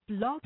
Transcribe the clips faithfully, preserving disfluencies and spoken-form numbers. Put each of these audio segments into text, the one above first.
Blog.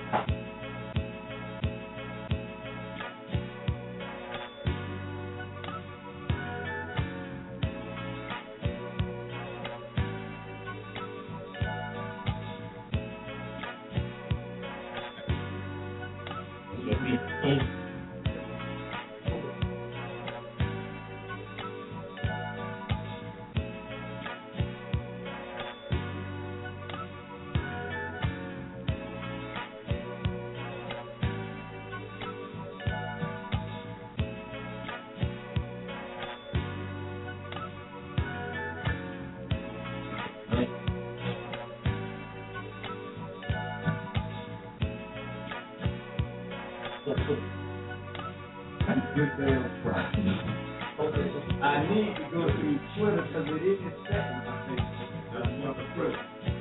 I need to go through Twitter because it is setting my Facebook.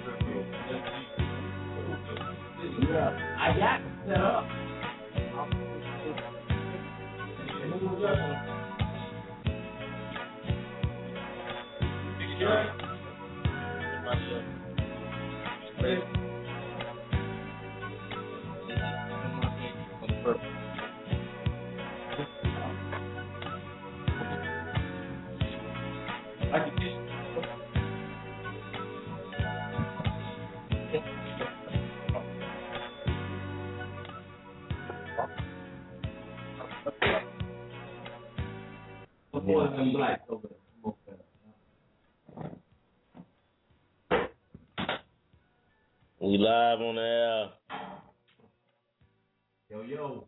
Yeah, I got it set up. More than black over there. We live on the air. Yo, yo.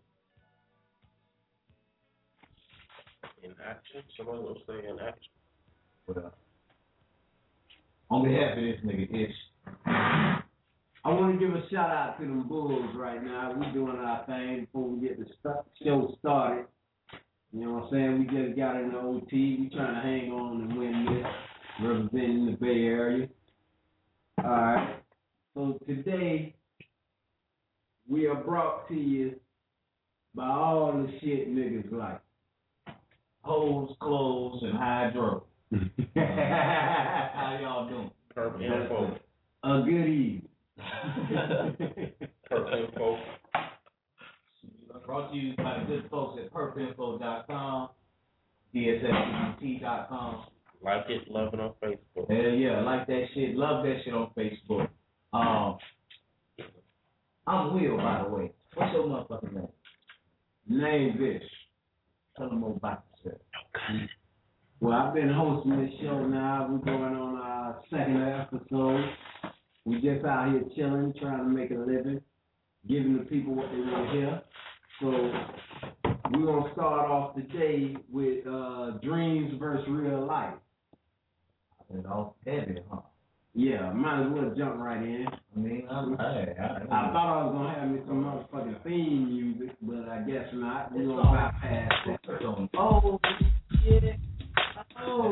In action? Somebody will say in action. What up? On behalf of this nigga Ish, I want to give a shout out to them Bulls right now. We doing our thing before we get the st- show started. You know what I'm saying? We just got in the O T. We trying to hang on and win this, representing the Bay Area. All right. So today, we are brought to you by all the shit niggas like. Hose, clothes, and hydro. How y'all doing? Purple info. A good evening. Purple info. Brought to you by the good folks at purple info dot com, D S S T dot com. Like it, love it on Facebook. Hell yeah, like that shit, love that shit on Facebook. Um, I'm Will, by the way. What's your motherfucking name? Name Vish. Tell them more about yourself. Well, I've been hosting this show now. We're going on our second episode. We just out here chilling, trying to make a living, giving the people what they want to hear. So we're going to start off today with uh, dreams versus real life. It's all heavy, huh? Yeah, might as well jump right in. I mean, I'm, I, I, I thought I was going to have me some motherfucking theme music, but I guess not. We're going to bypass that. Oh, shit. Oh,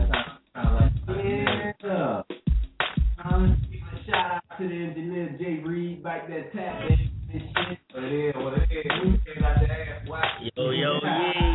yeah. Um, give a shout out to the engineer Jay Reed, back that tap and shit. What it is, what it is. We got the ass whacked. Yo, yo, yeah.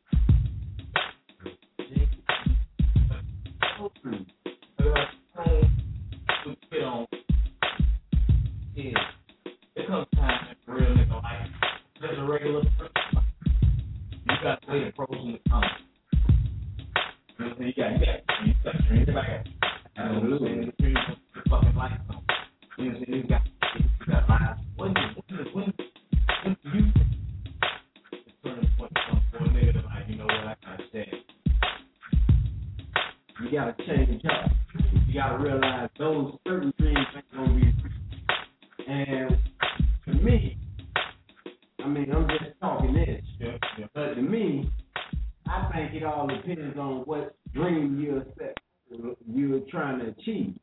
There comes a time in real nigga life. Just a regular person. You got to weigh the pros and the cons. You know what I'm saying? You got, you got, you got to bring it back. You know what I'm saying? You got your fucking life on. You know what I'm saying? You got, you got lives. When, when, when, when do you think the turning point comes for a nigga to like, you know what, I gotta stay. You gotta change up. You gotta realize those certain things ain't gonna be free. And to me, I mean, I'm just talking this, yeah, yeah. But to me, I think it all depends on what dream you're set, you're trying to achieve.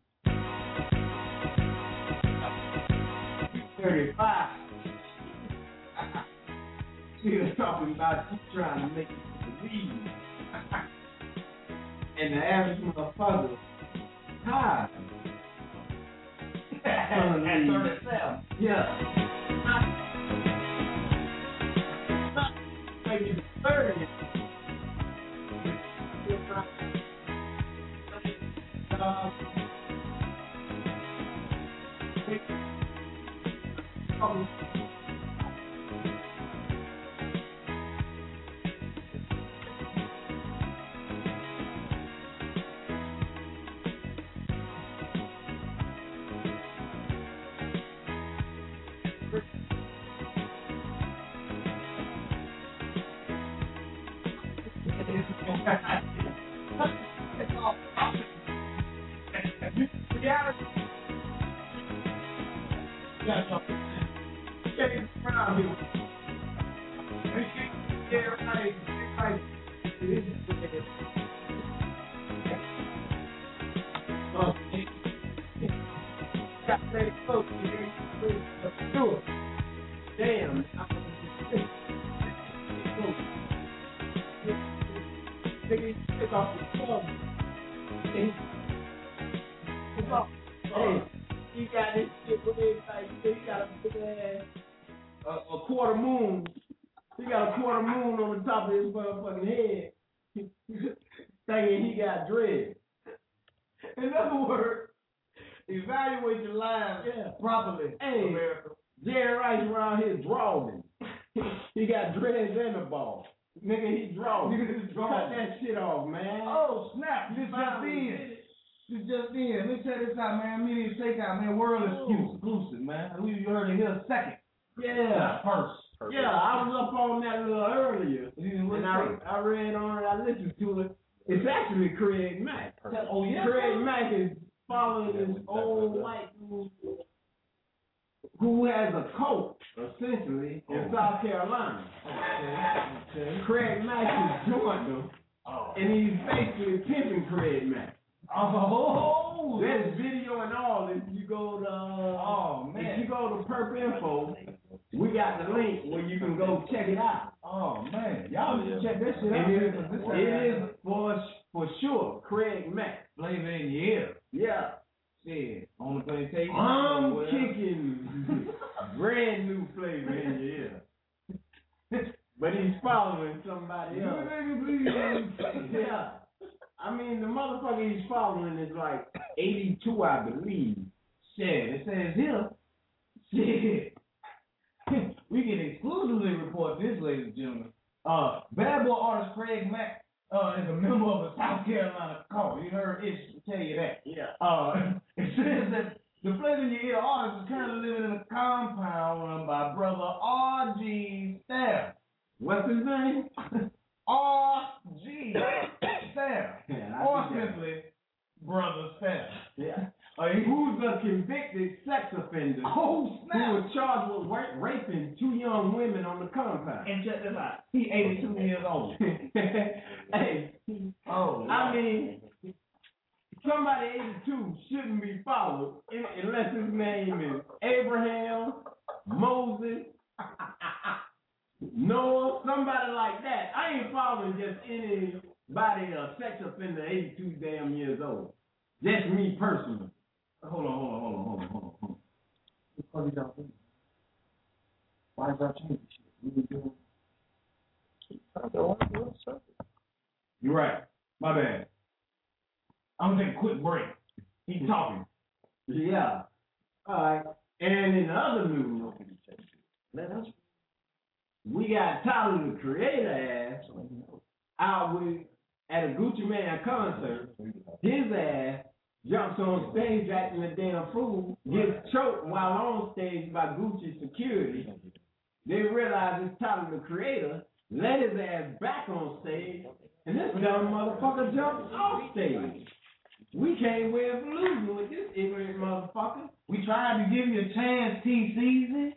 thirty-five, still talking about you trying to make it believe. And the average motherfucker, hi. At thirty-seven. Yeah. Maybe the thirty. Uh, Damn. Nigga, take off the phone. Hey, he got this shit with his, like, he got a big ass, a, a quarter moon. He got a quarter moon on the top of his motherfucking head. Thinking he got dread. In other words, evaluate your lives yeah. properly. Hey, America. Jerry Rice around here drawing. He got dreads and a ball. Nigga, he drawing. Cut that shit off, man. Oh, snap. This just in. This just in. Let me tell this out, man. Media Shakeout, man. World exclusive, man. We heard it here second. Yeah. First. Yeah, I was up on that a little earlier. And I, I read on it, I listened to it. It's actually Craig Mack. Oh, yeah? Craig Mack is following this old white dude who has a cult, essentially, in oh. South Carolina. Okay. Okay. Craig Mack has joined them, oh. and he's basically pimping Craig Mack. Oh, there's video and all. If you go to, oh man, if you go to Perp Info, we got the link where you can go check it out. Oh man, y'all need to check that shit it out. Is, it is for for sure Craig Mack. Flavor in your ear. Yeah. Shit. Only thing tell you I'm kicking brand new flavor in your ear. But he's following somebody else. Yeah. I mean, the motherfucker he's following is like eighty-two, I believe. Shit, it says here. Shit. We can exclusively report this, ladies and gentlemen. Uh, Bad Boy artist Craig Mack uh, is a member of the South Carolina cult. You heard Ish tell you that. Yeah. Uh, it says that the Flavor in Your Ear artist is currently living in a compound run by brother R G Staff. What's his name? R G Staff. Yeah, or simply Brother Staff. Yeah. Uh, who's a convicted sex offender oh, snap. who was charged with ra- raping two young women on the compound. And check this out. He eighty-two years old. Hey, oh, I mean, somebody eighty-two shouldn't be followed unless his name is Abraham, Moses, Noah, somebody like that. I ain't following just anybody, a sex offender eighty-two damn years old. Just me personally. Hold on, hold on, hold on, hold on, hold on, hold on. Why is that changing shit? You're right. My bad. I'm gonna take a quick break. Keep talking. Yeah. All right. And in other news, we got Tyler the Creator ass out with at a Gucci Mane concert. His ass jumps on stage acting a damn fool, gets choked while on stage by Gucci security. They realize it's Tyler the Creator, let his ass back on stage, and this dumb motherfucker jumps off stage. We can't wear for losing with this ignorant motherfucker. We tried to give you a chance, T Season.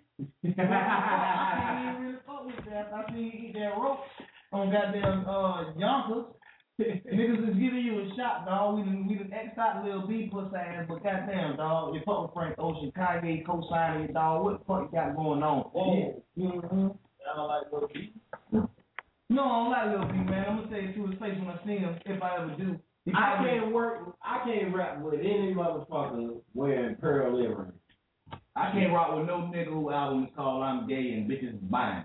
I can't even really fuck with that. I seen you eat that rope on goddamn uh, Yonkers. Niggas is giving you a shot, dog. We done, we done X out Lil B pussy ass, but goddamn, dog, you fuck with Frank Ocean, Kanye co-signing, dog. What the fuck you got going on? Oh. Yeah. Mm-hmm. I don't like Lil B. No, I don't like Lil B, man. I'm gonna say it to his face when I see him, if I ever do. I can't work. I can't rap with any motherfucker wearing pearl earrings. I can't rock with no nigga who album is called "I'm Gay and Bitches Buying."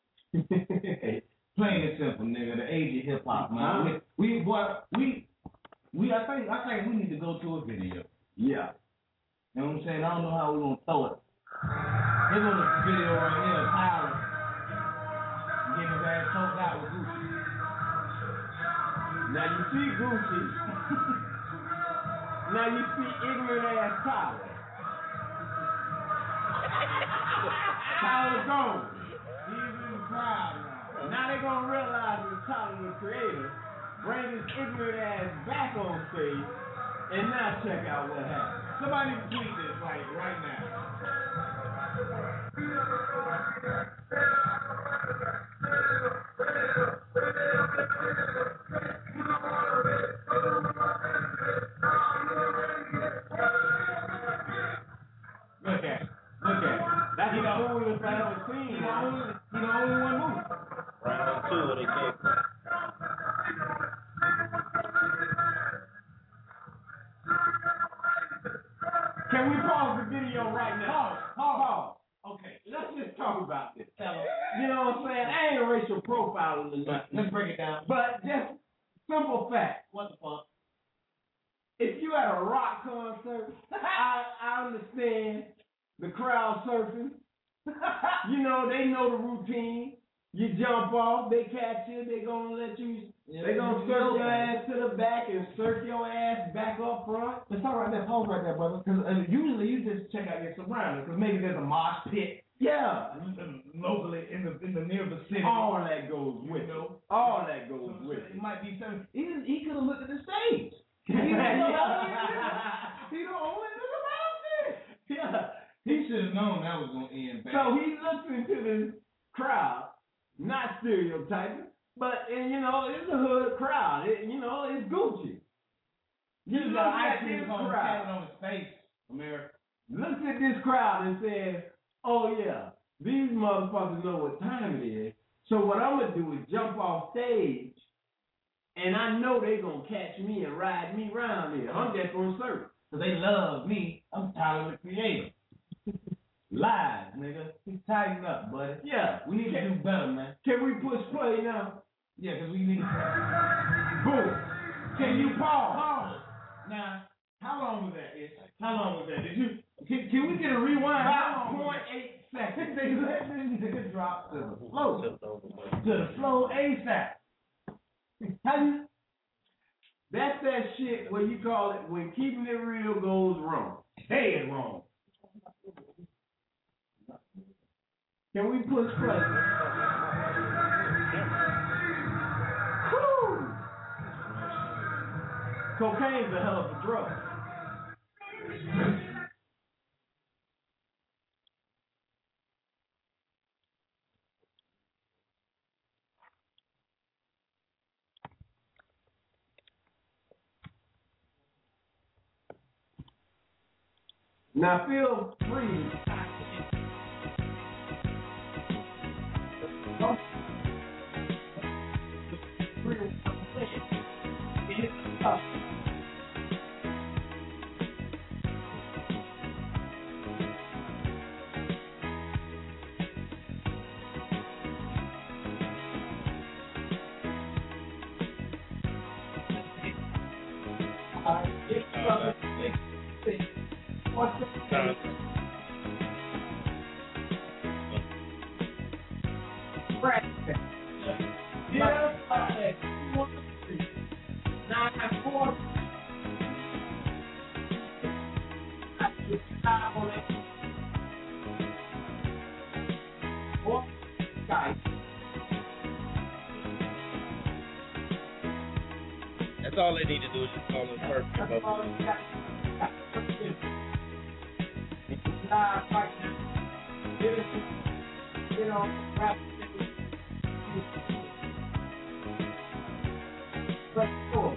Plain and simple, nigga. The age of hip hop, man. Uh-huh. We, we, boy, we, we. I think, I think we need to go to a video. Yeah. You know what I'm saying? I don't know how we're gonna throw it. Look on the video right here, Tyler getting his ass choked out with Gucci. Now you see Gucci. Now you see ignorant ass Tyler. Tyler gone. He's in the crowd now. Now they gonna realize that Tyler the creator, bring his ignorant ass back on stage, and now check out what happened. Somebody tweet this like right now. Look at it. Look at it. That's the coolest I ever seen. He the only, he the only one moving. Round two of the game. Can we pause the video right now? Pause. Pause. Pause. Okay. Let's just talk about this. Tell him. You know what I'm saying? I ain't racial profiling or nothing. Let's break it down. But just simple fact. What the fuck? If you at a rock concert, I, I understand the crowd surfing. You know, they know the routine. You jump off, they catch you, they gonna let you, Yeah, they gonna you surf know your that. ass to the back and surf your ass back up front. Let's talk right there. Pause right there, brother. Because uh, usually you just check out your surroundings. Because maybe there's a mosh pit Yeah. locally in the in the near vicinity. All that goes with You it. know? All that goes So, with so it. it might be something. He, he could have looked at the stage. He Yeah. the only nigga about this. Yeah. He should have known that was gonna end bad. So he looks into this crowd, not stereotyping, but and you know it's a hood crowd. It, you know it's Gucci. You He look got at ice cream this cone crowd. tatted on his face, America. Looks at this crowd and says, "Oh yeah, these motherfuckers know what time it is. So what I'm gonna do is jump off stage, and I know they gonna catch me and ride me around here. I'm just gonna surf." Cause they love me. I'm Tyler the Creator. Live, nigga. Tighten up, buddy. Yeah, We need to can, do better, man. can we push play now? Yeah, cause we need to. Boom. Can you pause? Pause. Now, how long was that? Ish? How long was that? Did you? Can, can we get a rewind? How Five long was point that? eight seconds. They let this nigga drop to the flow. Tipped over, man. To the flow ASAP. How you? That's that shit where you call it when keeping it real goes wrong. Dead wrong. Can we push play? Woo! Cocaine's a hell of a drug. Now feel free. That's all they need to do is just call it perfect. You know, rap. Let's go.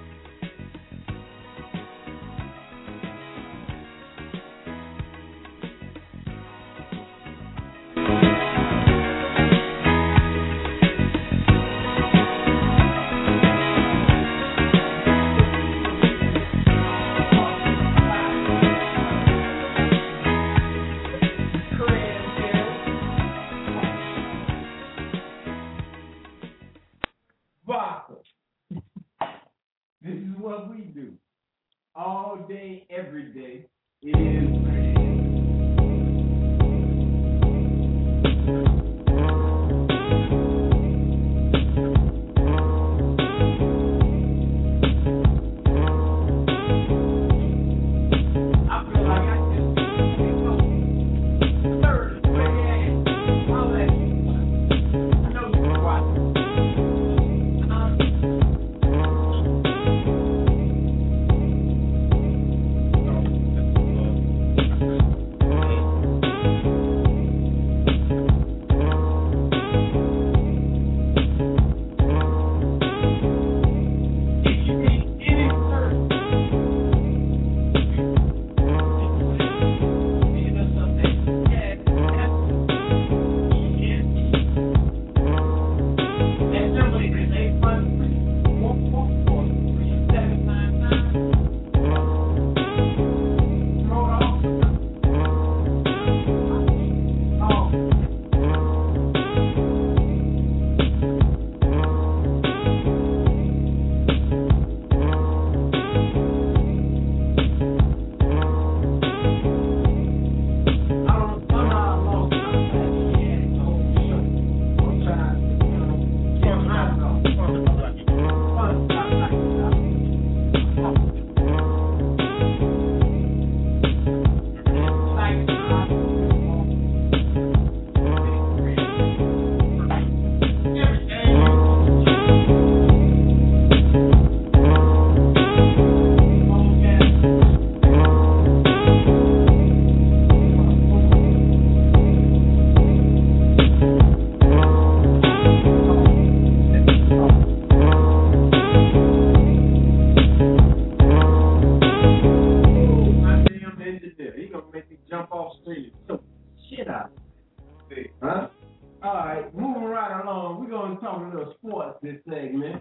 Huh? All right, moving right along. We're gonna talk a little sports this segment.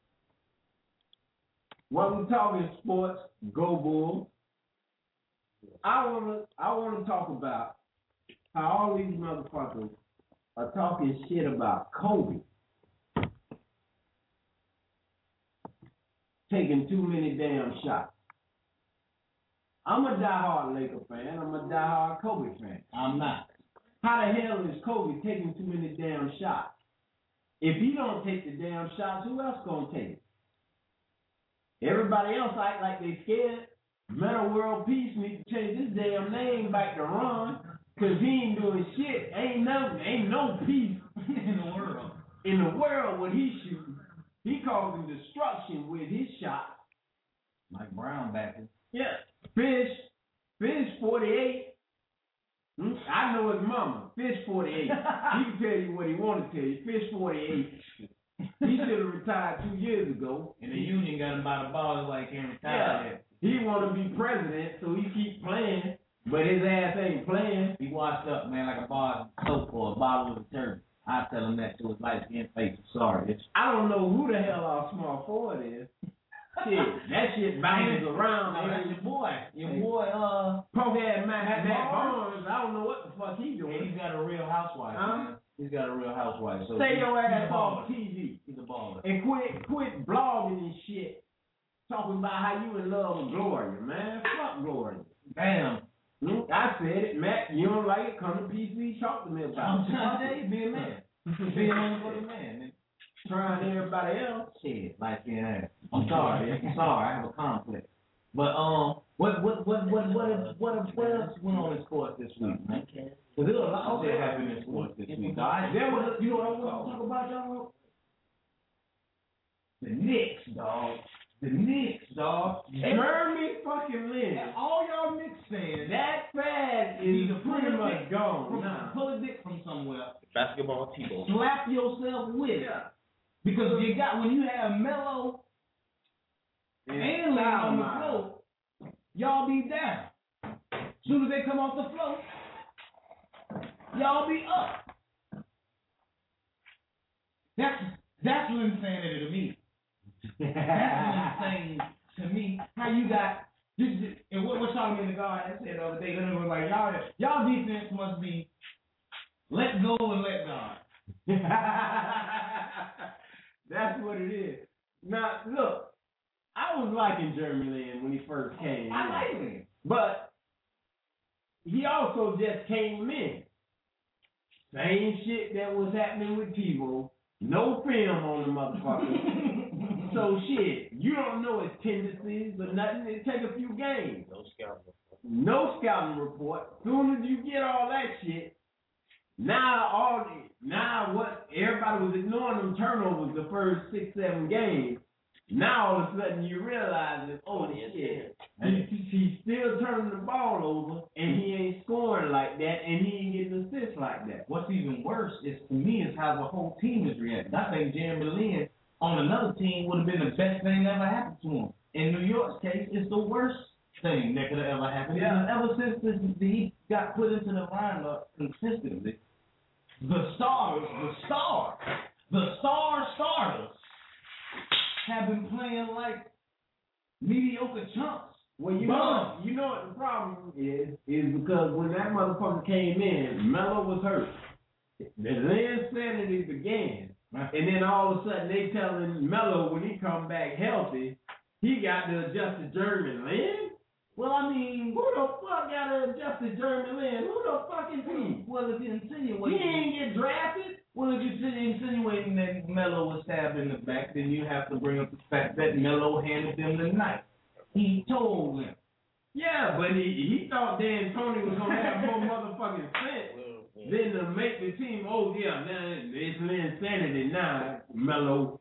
While we're talking sports, go Bulls. I wanna, I wanna talk about how all these motherfuckers are talking shit about Kobe taking too many damn shots. I'm a diehard Laker fan. I'm a diehard Kobe fan. I'm not. How the hell is Kobe taking too many damn shots? If he don't take the damn shots, who else gonna take it? Everybody else act like they scared. Metal World Peace need to change his damn name back to Ron, cause he ain't doing shit. Ain't no, ain't no peace in the world. In the world, when he shooting, he causing destruction with his shots. Mike Brown back in. Yeah. Fish, Fish forty-eight. Hmm? I know his mama. Fish forty-eight. He can tell you what he want to tell you. Fish forty-eight. He should have retired two years ago. And the union got him by the balls like he can't retire yet. He want to be president, so he keep playing, but his ass ain't playing. He washed up, man, like a bar of soap or a bottle of detergent. I tell him that to his light skin face. I'm sorry. It's, I don't know who the hell our small forward is. Shit, that shit bounces around. no, that's man. your boy. Your boy, uh, Punk ass Matt, Matt Matt Barnes. Barnes. I don't know what the fuck he and doing. he's got a real housewife. Huh? He's got a real housewife. So Stay he's, your he's ass a off baller. T V. He's a baller. And quit quit blogging and shit. Talking about how you in love with Gloria, man. Fuck Gloria. Damn. Hmm? I said it, Matt. You don't like it? Come to P C. Talk to me about I'm it. trying to tell you, be a man. Be a motherfucking man. man. Trying everybody else. Shit, like yeah. I'm sorry. I'm sorry. I have a conflict. But um, what what what what what what what, what else went on in sports this week, man? Because there was a lot of shit happening in sports this week. Dog. There was, you know what I want to talk about, y'all? The Knicks, dog. The Knicks, dog. Jeremy fucking Lin. And all y'all Knicks fans, That fad is need to pull pretty a much dick gone. from, Nah. pull a dick from somewhere. Basketball T-ball. Slap yourself with it. Yeah. Because you got when you have Melo and Lin on the floor, y'all be down. Soon as they come off the floor, y'all be up. That's that's insanity to me. That's insane to me. How you got this, this and what what Charlamagne the God that said the other day? Then it was like y'all y'all defense must be let go and let God. That's what it is. Now, look, I was liking Jeremy Lin when he first came I in. like him. But he also just came in. Same shit that was happening with Tebow. No film on the motherfucker. So shit, you don't know his tendencies or nothing. It take a few games. No scouting. No scouting report. Soon as you get all that shit, now all the, now what everybody was ignoring them turnovers the first six, seven games. Now all of a sudden you realize that, oh shit, he, he's still turning the ball over and he ain't scoring like that and he ain't getting assists like that. What's even worse is to me is how the whole team is reacting. I think Jeremy Lin on another team would have been the best thing that ever happened to him. In New York's case, it's the worst thing that could have ever happened. Yeah. Ever since this, he got put into the lineup consistently, the stars, the stars, the star starters have been playing like mediocre chumps. Well, you know, you know what the problem is, is because when that motherfucker came in, Melo was hurt. The insanity began. And then all of a sudden they telling Melo when he come back healthy, he got to adjust to Jeremy Lin? Well, I mean, Who the fuck got to adjust to Jeremy Lin? Who the fuck is he? well, if you're He insinuating, ain't get drafted? well, if you're insinuating that Melo was stabbed in the back, then you have to bring up the fact that Melo handed them the knife. He told them. Yeah, but he, he thought Dan Tony was going to have more motherfucking sense Well, yeah. than to make the team, oh, yeah, now it's insanity now, Melo.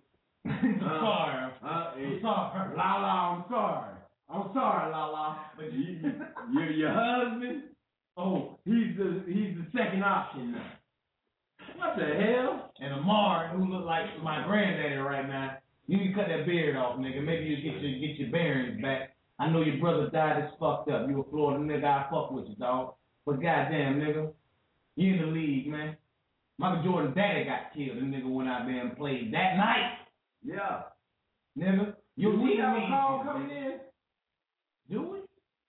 Sorry. Uh, I'm eh, sorry. La La, I'm sorry. I'm sorry, La La. But you, you, your husband, oh, he's the he's the second option now. What the hell? And Amar, who look like my granddaddy right now, you need to cut that beard off, nigga. Maybe you get your get your bearings back. I know your brother died. It's fucked up. You a Florida nigga. I fuck with you, dog. But goddamn, nigga, you in the league, man. Michael Jordan's daddy got killed. The nigga went out there and played that night. Yeah. Nigga, you Do we have a me, call coming in? Do we?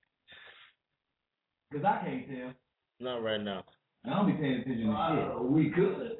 Cause I can't tell. Not right now. I don't be paying attention to shit. Uh, we could.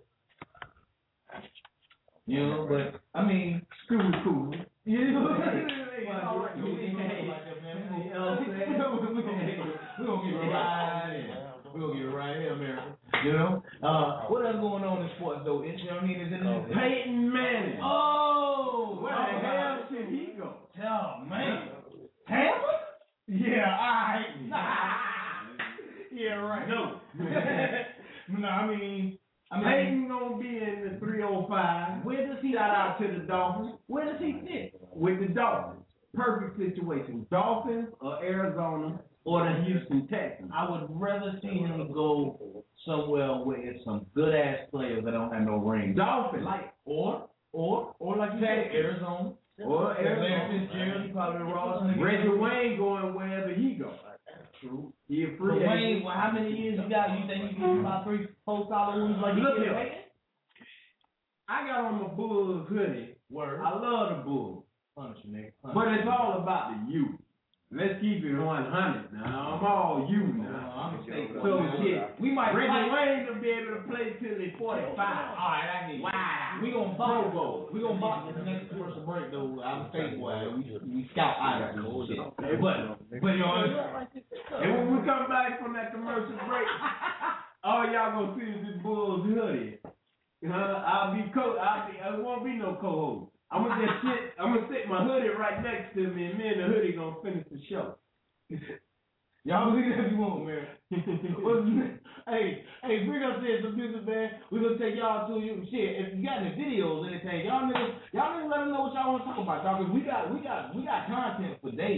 You know, but I mean, Screw cool. you know, Hey, all right, we hey, hey, gonna you know what I'm saying? we gonna get right in. We gonna get right in, America. You know, uh, what else going on in sports though? It's, you know what I mean? Is it Peyton Manning. Oh, Where the hell should he go? Oh man, Tampa? Yeah, all right. Yeah, right. No. No, I mean, I mean, Peyton gonna be in the three oh five. where does he Shout out to the Dolphins. Where does he fit? With the Dolphins. Perfect situation. Dolphins or Arizona or the Houston Texans. I would rather see him go somewhere where it's some good ass players that don't have no ring. Dolphins. Like or or or like you said, Arizona. Or Larry Arizona. Fitzgerald, he probably the Ross. Reggie Wayne going wherever he goes. True. He a But free Wayne, agent. well, how many years you got? You think you can get about three, four solid ones like you Look did here. Peyton? I got on my Bulls hoodie. Word. I love the Bulls. Punish you, nigga. Punish But you. it's all about the youth. Let's keep it one hundred now. I'm all you Uh, now. I'm a state So boy. shit. We might Reggie fight. Wayne will be able to play till he's forty-five. Alright, I hear you. Wow. We gonna box. We gonna box this next commercial break though. I'm a state boy. We, we scout items and shit. But, but you know, And when we come back from that commercial break, all y'all gonna see is this Bulls hoodie. Uh, I'll be co. I'll be. It won't be no co-host. I'm gonna just sit. I'm gonna sit my hoodie right next to me, and me and the hoodie gonna finish the show. y'all believe that you want, man. What's his name? Hey, hey, bring up there some music, man. We gonna take y'all to you shit. If you got any videos, anything, y'all niggas, y'all niggas let them know what y'all want to talk about, y'all. Cause we got, we got, we got content for days.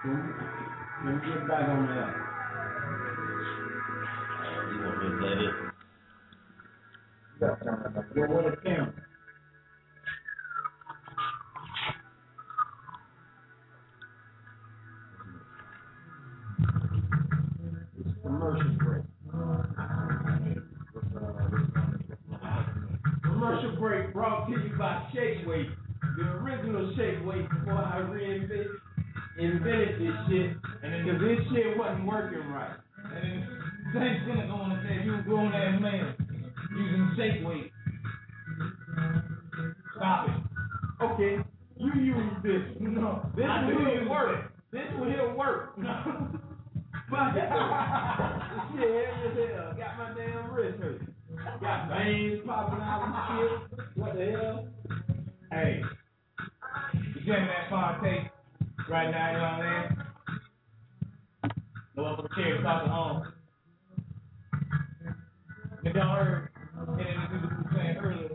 Let me get back on that. You want me to play this? Yo, what a camera. It's commercial break. Commercial break brought to you by Shake Weight. The original Shake Weight before I reinvented invented this shit. And then because this shit wasn't working right. And then Saint's gonna go on and say, you a grown ass man using shake weight. Stop it. Okay, you use this. No, This I do will use work. it. This will work. No. But this shit heavy as hell. Got my damn wrist hurt. Got veins popping out and shit. What the hell? Hey, you jamming that far tape right now, you know what I'm saying? The one for the chair across the home. If y'all heard any of the people who were saying earlier,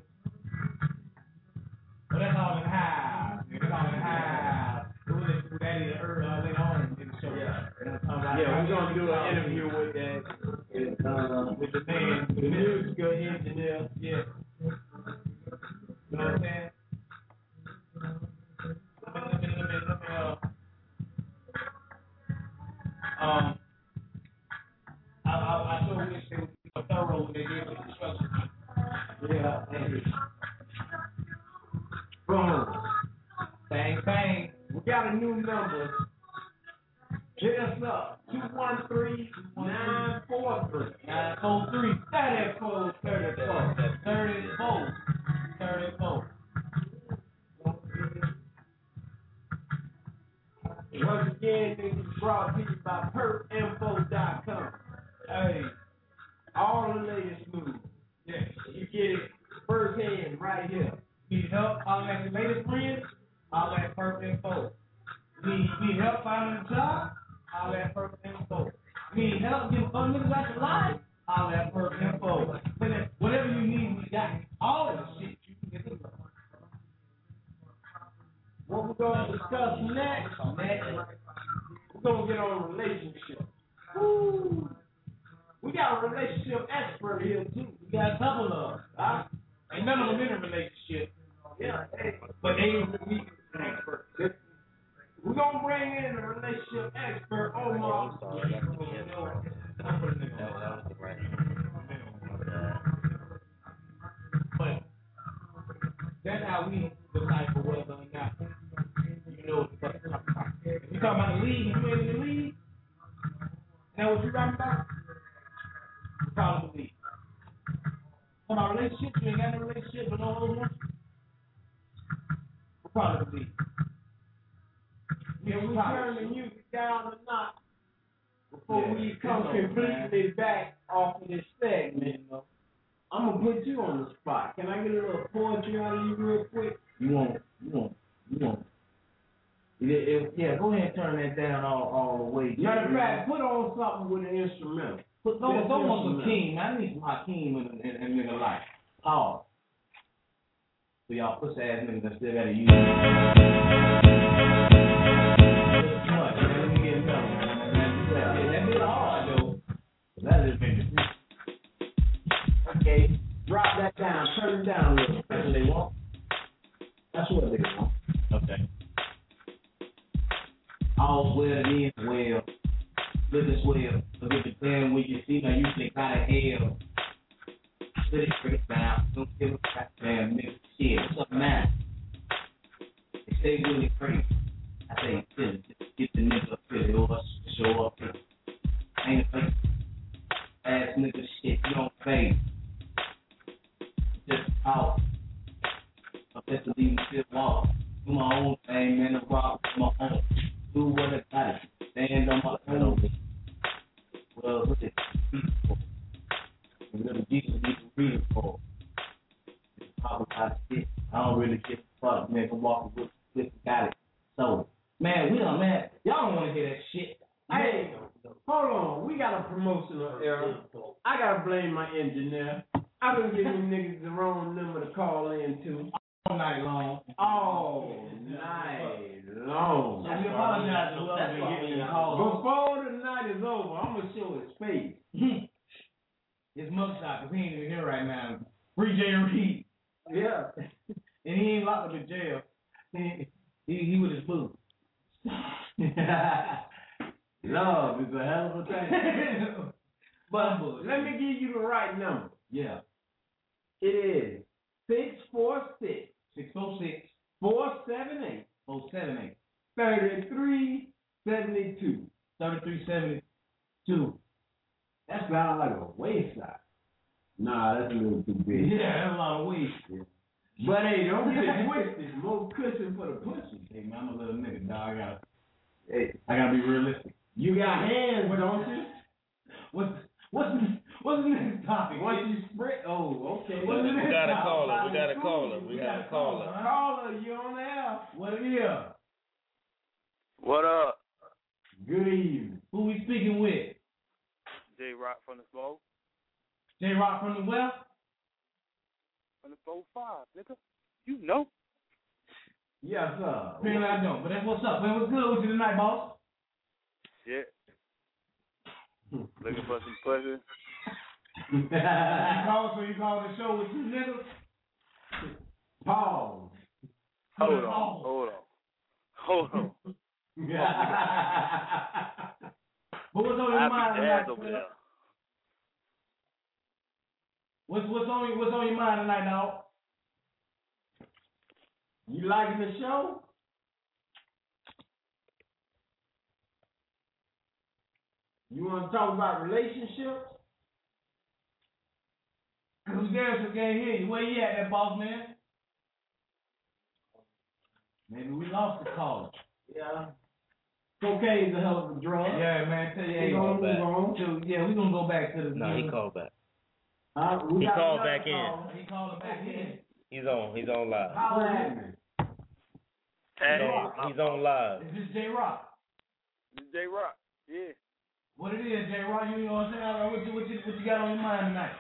well, that's all in the house. That's all in the house. We'll listen to that either early or later on in the show. Yeah. Yeah, Yeah, we're gonna do an interview with that. uh, with the man, The musical engineer. yeah. You know what I'm saying? Let me, let me, let me, let me, uh, um, I, I, I showed this they were thorough when they gave us instructions. Yeah. Boom. Bang, bang. We got a new number. Hit us up. two one three, nine four three. nine four three, thirty-four thirty-four. thirty-four, thirty-four. Once again, this is brought to you by perp info dot com. Hey, All the latest news. yes. You get it firsthand right here. Need help? I'll let your latest friends. I'll let Perfect Info. Need, need help finding a job? I'll let Perfect Info. Need help getting other niggas out your life? I'll let Perfect Info. Whatever you need, we got all of the shit you can get. What we're going to discuss next, Next. we're going to get on relationships. Woo. We got a relationship expert here, too. We got a couple of them. Huh? Ain't none of them in a relationship. Yeah, hey. But they we expert. We're going to bring in a relationship expert, Omar. I'm sorry, that's the end. That was that was the right. But that's how we decipher whether or not you know what the fuck you're talking about. If you talking about the league, you ain't in the league, is that what you rapping about? You probably the league. Talking about relationships, you ain't got no relationship, but no other one. We're probably the league. Can we turn the music down a notch before Yeah, we come it's over, completely back off of this segment? I'm going to put you on the spot. Can I get a little poetry out of you real quick? You want, you want, you want. Yeah, it, yeah, go ahead and turn that down all, all the way. Matter of fact, put on something with an instrumental. Put throw, This throw on some instrumental. King, man. I need some Hakeem in, in, in nigga life. Pause. So y'all pussy ass niggas that still gotta use it. Too much, man. Let me get another one. Yeah, that be all I do. That is been Okay, drop that down. Turn it down a little. That's what they want. That's what they want. Okay. All's well that ends well. Live as well. Look at the plan when you see now you think out of hell. Split it straight down. Don't give a goddamn nigga shit. What's up now? They say really crazy. I say chill. Just get the nigga up here or show up here. Ain't a fake ass nigga shit. You don't fade. Just out. I bet to leave shit walk. Do my own thing, man. The rock do my own. Do what I gotta do. Stand on my own. Well, look at people. And little Jesus need to read it for. It's probably how shit. I don't really give a fuck, man. Can walk with with got it. So, man, we don't, man. Y'all don't want to hear that shit. Hey, hold on. We got a promotional error. I got to blame my engineer. I've been giving niggas the wrong number to call in to All night long. all night long. So We apologize to whoever been getting the calls. Before the night is over, I'm gonna show his face. His mugshot, because he ain't even here right now. Free J Reed. Yeah. And he ain't locked up in jail. He, he, he with his boo. Love is a hell of a thing. But But let me give you the right number. yeah. It is six four six, six oh six, four seven eight, oh seven eight, thirty-three seventy-two. thirty-three seventy-two. That sounds like a wayside. Nah, that's a little too big. Yeah, that's a lot of weight. But hey, don't get it twisted. More cushion for the pussy. Hey man, I'm a little nigga, dog. I gotta, Hey, I gotta be realistic. you got hands, don't you? What's what's the, what's the next topic? Once you spread, oh, okay. What's the We next got a topic? caller. We got a caller. We We got got a a caller. caller. Caller, you on the air? What it is? What up? Good evening. Who we speaking with? J Rock from the Smoke. J Rock from the West? From the four five, nigga. You know. Yes, sir. Apparently I don't, but that's what's up. Man, what's good with you tonight, boss? Shit. Looking for some pussy. You call, so you call the show with two niggas? Pause. Hold on. Hold on. Hold on. But what's on your I mind be tonight? jazz over there. What's what's on your what's on your mind tonight, dog? You liking the show? You want to talk about relationships? Who's there so can't hear you? Where you at, that boss man? Maybe we lost the caller. Yeah. Cocaine's a hell of a drug. Yeah, man. Tell you, hey, We gonna back. move on. so, yeah, we gonna go back to the. No, he called back. Uh, we He got called another back in. call. He called him back in. He's on. He's on live. Holler at me. He's Hey, on, he's on live. Is this J Rock? this J Rock. Yeah. What it is, J Rock? You know what I'm saying? All right, What you what you what you got on your mind tonight?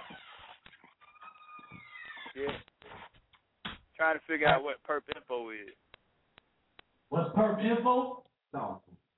Yeah. Trying to figure out what perp info is. What's perp info? Talk.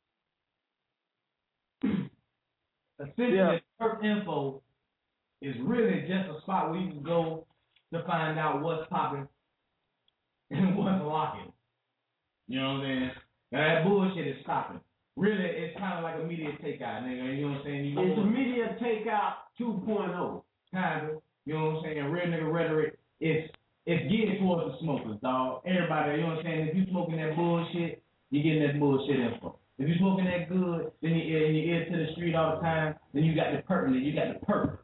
Essentially, Yeah. perp info is really just a spot where you can go to find out what's popping and what's locking. You know what I'm saying? Now that bullshit is stopping. Really, it's kind of like a media takeout, nigga. You know what I'm saying? You It's go a media takeout two point oh. kind of. You know what I'm saying? Real nigga rhetoric. It's it's geared towards the smokers, dog. Everybody, you know what I'm saying? If you smoking that bullshit, you getting that bullshit info. If you smoking that good, then you ear, you ear to the street all the time, then you got the pertinent, you got the perp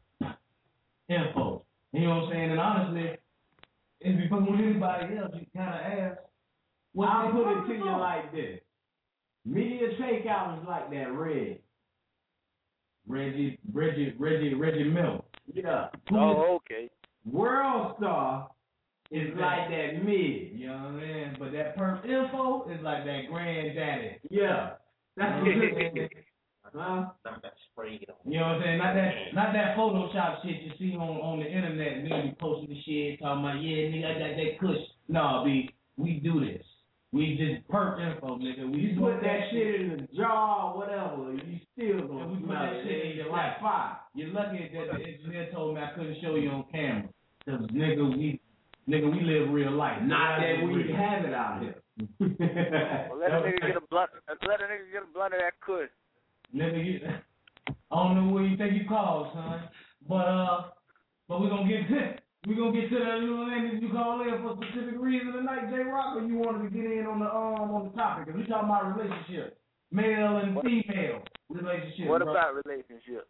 info. You know what I'm saying? And honestly, if you fucking with anybody else, you kind of ask, what I'll they put it fucking to you for? like this. Media takeout is like that red. Reggie, Reggie, Reggie, Reggie Miller. Yeah. Oh, okay. World Star is Is like that mid. You know what I'm saying? But that perp info is like that granddaddy. Yeah. That's You know what what I'm it saying? is. Huh? Not that spray on. You know what I'm saying? Not that, not that Photoshop shit you see on, on the internet. Nigga be posting the shit, talking about, yeah, nigga, I got that kush. No, B, we do this. We just perp info, nigga. We You put that shit in a jar or whatever, you still and gonna we put smell that it. shit in your Like life. fire. You're lucky that the engineer told me I couldn't show you on camera. Cause nigga, we, nigga, we live real life. Not that Reality we real. have it out here. Well, let a nigga get a blunt. Let a nigga get a blunt of that kush. Nigga, you, I don't know where you think you called, son. But uh, but we're gonna get to we gonna get to that little thing that you call in for a specific reason tonight, J Rock, or you wanted to get in on the um on the topic? Cause we talking about relationships, male and What- female relationships. What bro. about relationships?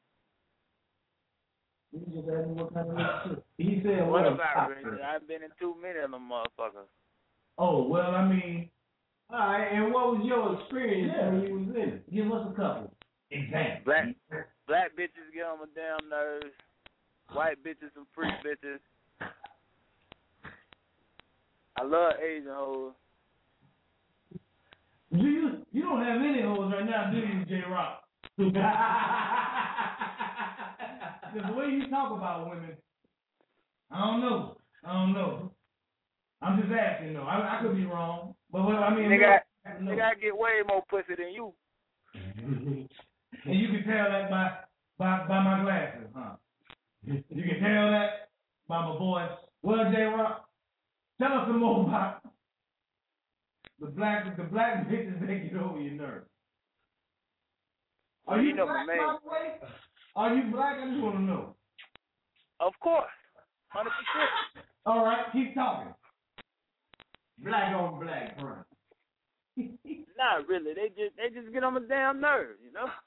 You just asked me what kind of relationship. He said, What what about relationships? I've been in too many of them motherfuckers. Oh well, I mean, All right, and what was your experience Yeah. when you was in it? give us a couple examples. Black black bitches get on my damn nerves. White bitches some freak bitches. I love Asian hoes. Do you you don't have any hoes right now, do you, J Rock? Because the way you talk about women, I don't know. I don't know. I'm just asking though. I, I could be wrong, but what I mean, Nigga, Nigga, I get way more pussy than you. And you can tell that by by by my glasses, huh? You can tell that by my voice. Well, J Rock, tell us some more about the black the black bitches that get over your nerves. Are you, you know black, my man. by the way? Are you black? I just want to know. Of course, hundred percent. All right, keep talking. Black on black crime. Not really. They just they just get on my damn nerves, you know.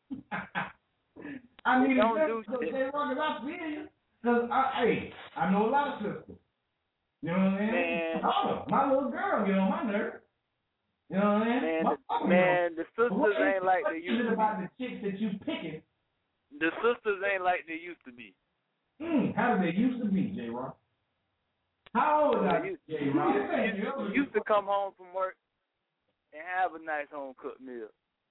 I mean, don't if do that's shit. J Rock, I feel you. Cause I, hey, I know a lot of sisters. You know what I mean? Man. Oh, my little girl get on my nerves. You know what I mean? Man, My the, mama man, know. the sisters What is- ain't like what they is used it to be. about the chicks that you picking? The sisters ain't like they used to be. Mm, how did they used to be, J Rock? How old are you, J Rock? Used, used to come home from work and have a nice home cooked meal.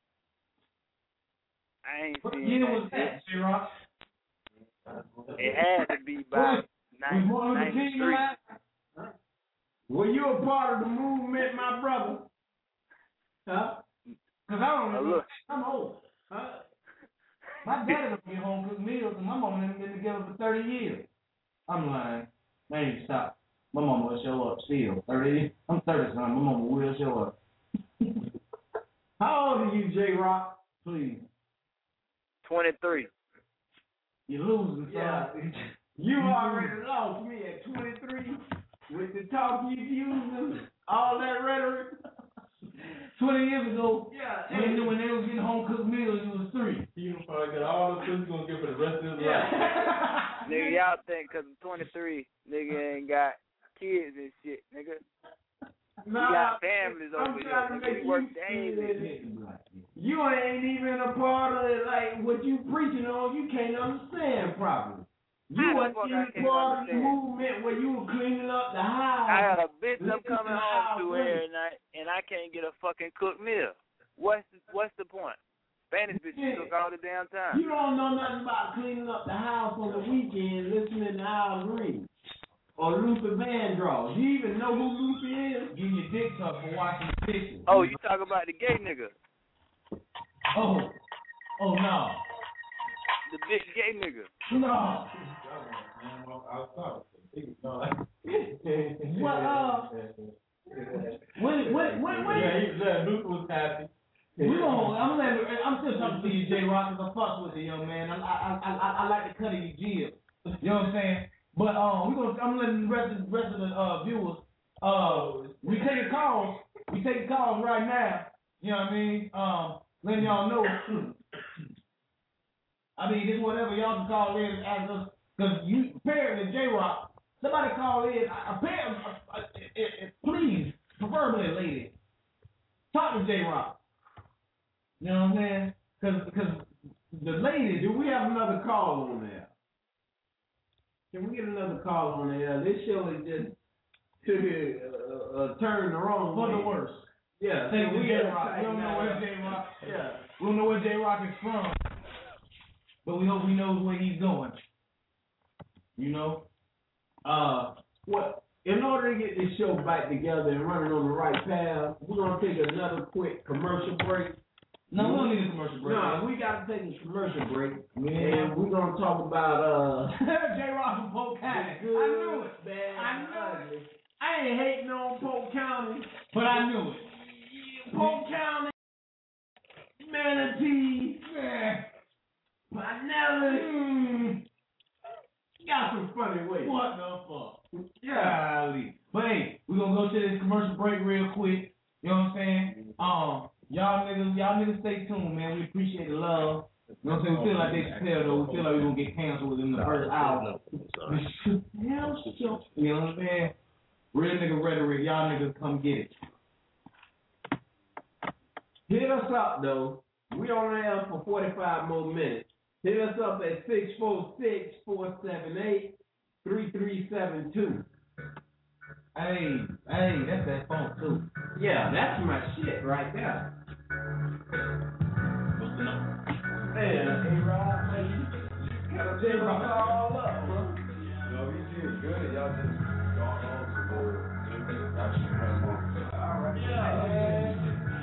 I ain't What seen year that was shit. that, J Rock? It had to be by Was Martin Luther King ninety-three. alive? Were you a part of the movement, my brother? Huh? Cause I don't Oh, even. look. I'm old. Huh? My daddy don't get home cooked meals, and my mama and them been together for thirty years. I'm lying. Man, you stop. My mama will show up still. Thirty. I'm thirty, son. My mama will show up. How old are you, J Rock? Please. twenty-three. You're losing, son. Yeah. You already lost me at twenty-three with the talk you using, all that rhetoric. Twenty years ago, Yeah. when, they, when they was getting home cooked meals, you was three. You probably got all the food you're gonna get for the rest of his life. Yeah. Nigga, y'all think because I'm twenty-three, nigga ain't got kids and shit, nigga. Nah, We got families I'm over here. trying to Nigga, make we work you daily. You ain't even a part of it, like what you preaching on. You can't understand properly. You How the wasn't fuck I in the can't part of the understand? movement where you were cleaning up the house. I got a bitch I'm Listen coming to home how to I every night, and I can't get a fucking cooked meal. What's the, what's the point? Spanish bitches Yeah. cook all the damn time. You don't know nothing about cleaning up the house on the weekend, listening to Al Green or Luther Vandross. You even know who Luther is? Give your dick up for watching dishes. Oh, you talk about the gay nigga. Oh. Oh, no. The big gay nigga. No. What, uh, when, when, when, when, Yeah, he said Luther was happy. we gonna, I'm letting, I'm still talking to you, J Rock, because I fuck with you, young man. I, I, I, I, I like the cut of your jib. You know what I'm saying? But, um, we gonna, I'm letting the rest of, rest of the, uh, viewers, uh, we taking calls, we taking calls right now. You know what I mean? Um, letting y'all know. I mean, this whatever y'all can call in and ask us, because you, apparently, J Rock, somebody call in, apparently, uh, uh, uh, please, preferably a lady, talk to J Rock. You know what I'm saying? Because because the lady, Do we have another call on there? Can we get another call on there? This show is just took it, uh, uh, turned the wrong for way. the worst. Yeah, Thank so you, we J gotta Rock. We tighten don't know that where up. J Rock. Yeah. We don't know where J Rock is from, but we hope he knows where he's going. You know. Uh, what? In order to get this show back together and running on the right path, we're gonna take another quick commercial break. No, we don't need a commercial break. No, we gotta take a commercial break, Yeah. and we're gonna talk about uh. J Rock from Polk County. Good, I knew it. bad, I knew ugly. I ain't hating on Polk County, But I knew it. Polk County, Manatee, Yeah. Pinellas. Mm. Got some funny ways. What the fuck? Yeah. Golly. But hey, we're gonna go to this commercial break real quick. You know what I'm saying? Um, y'all niggas, y'all niggas stay tuned, man. We appreciate the love. You know what I'm saying? We feel like they Chappelle though. We feel like we're gonna get canceled within the first hour. Hell, shit. You know what I'm saying? Real nigga rhetoric, y'all niggas come get it. Hit us up though. We on air for forty-five more minutes. Hit us up at six four six, four seven eight, three three seven two. Hey, hey, that's that phone too. Yeah, that's my shit right there. What's the number? Man, A-Rod, man, you gotta take us all up, bro. No, we did good. Y'all just gone on to the actually come on. All right. Yeah.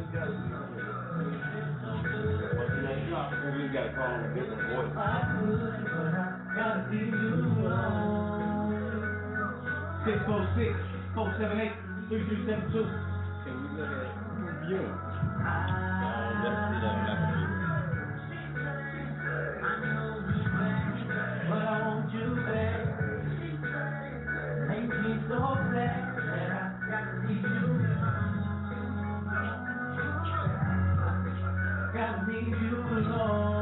We gotta call him a different voice. six four six, four seven eight, three three seven two. Can we look at review? No, that's it. But I want you back. Make me so sad that I gotta leave you. Gotta leave you alone.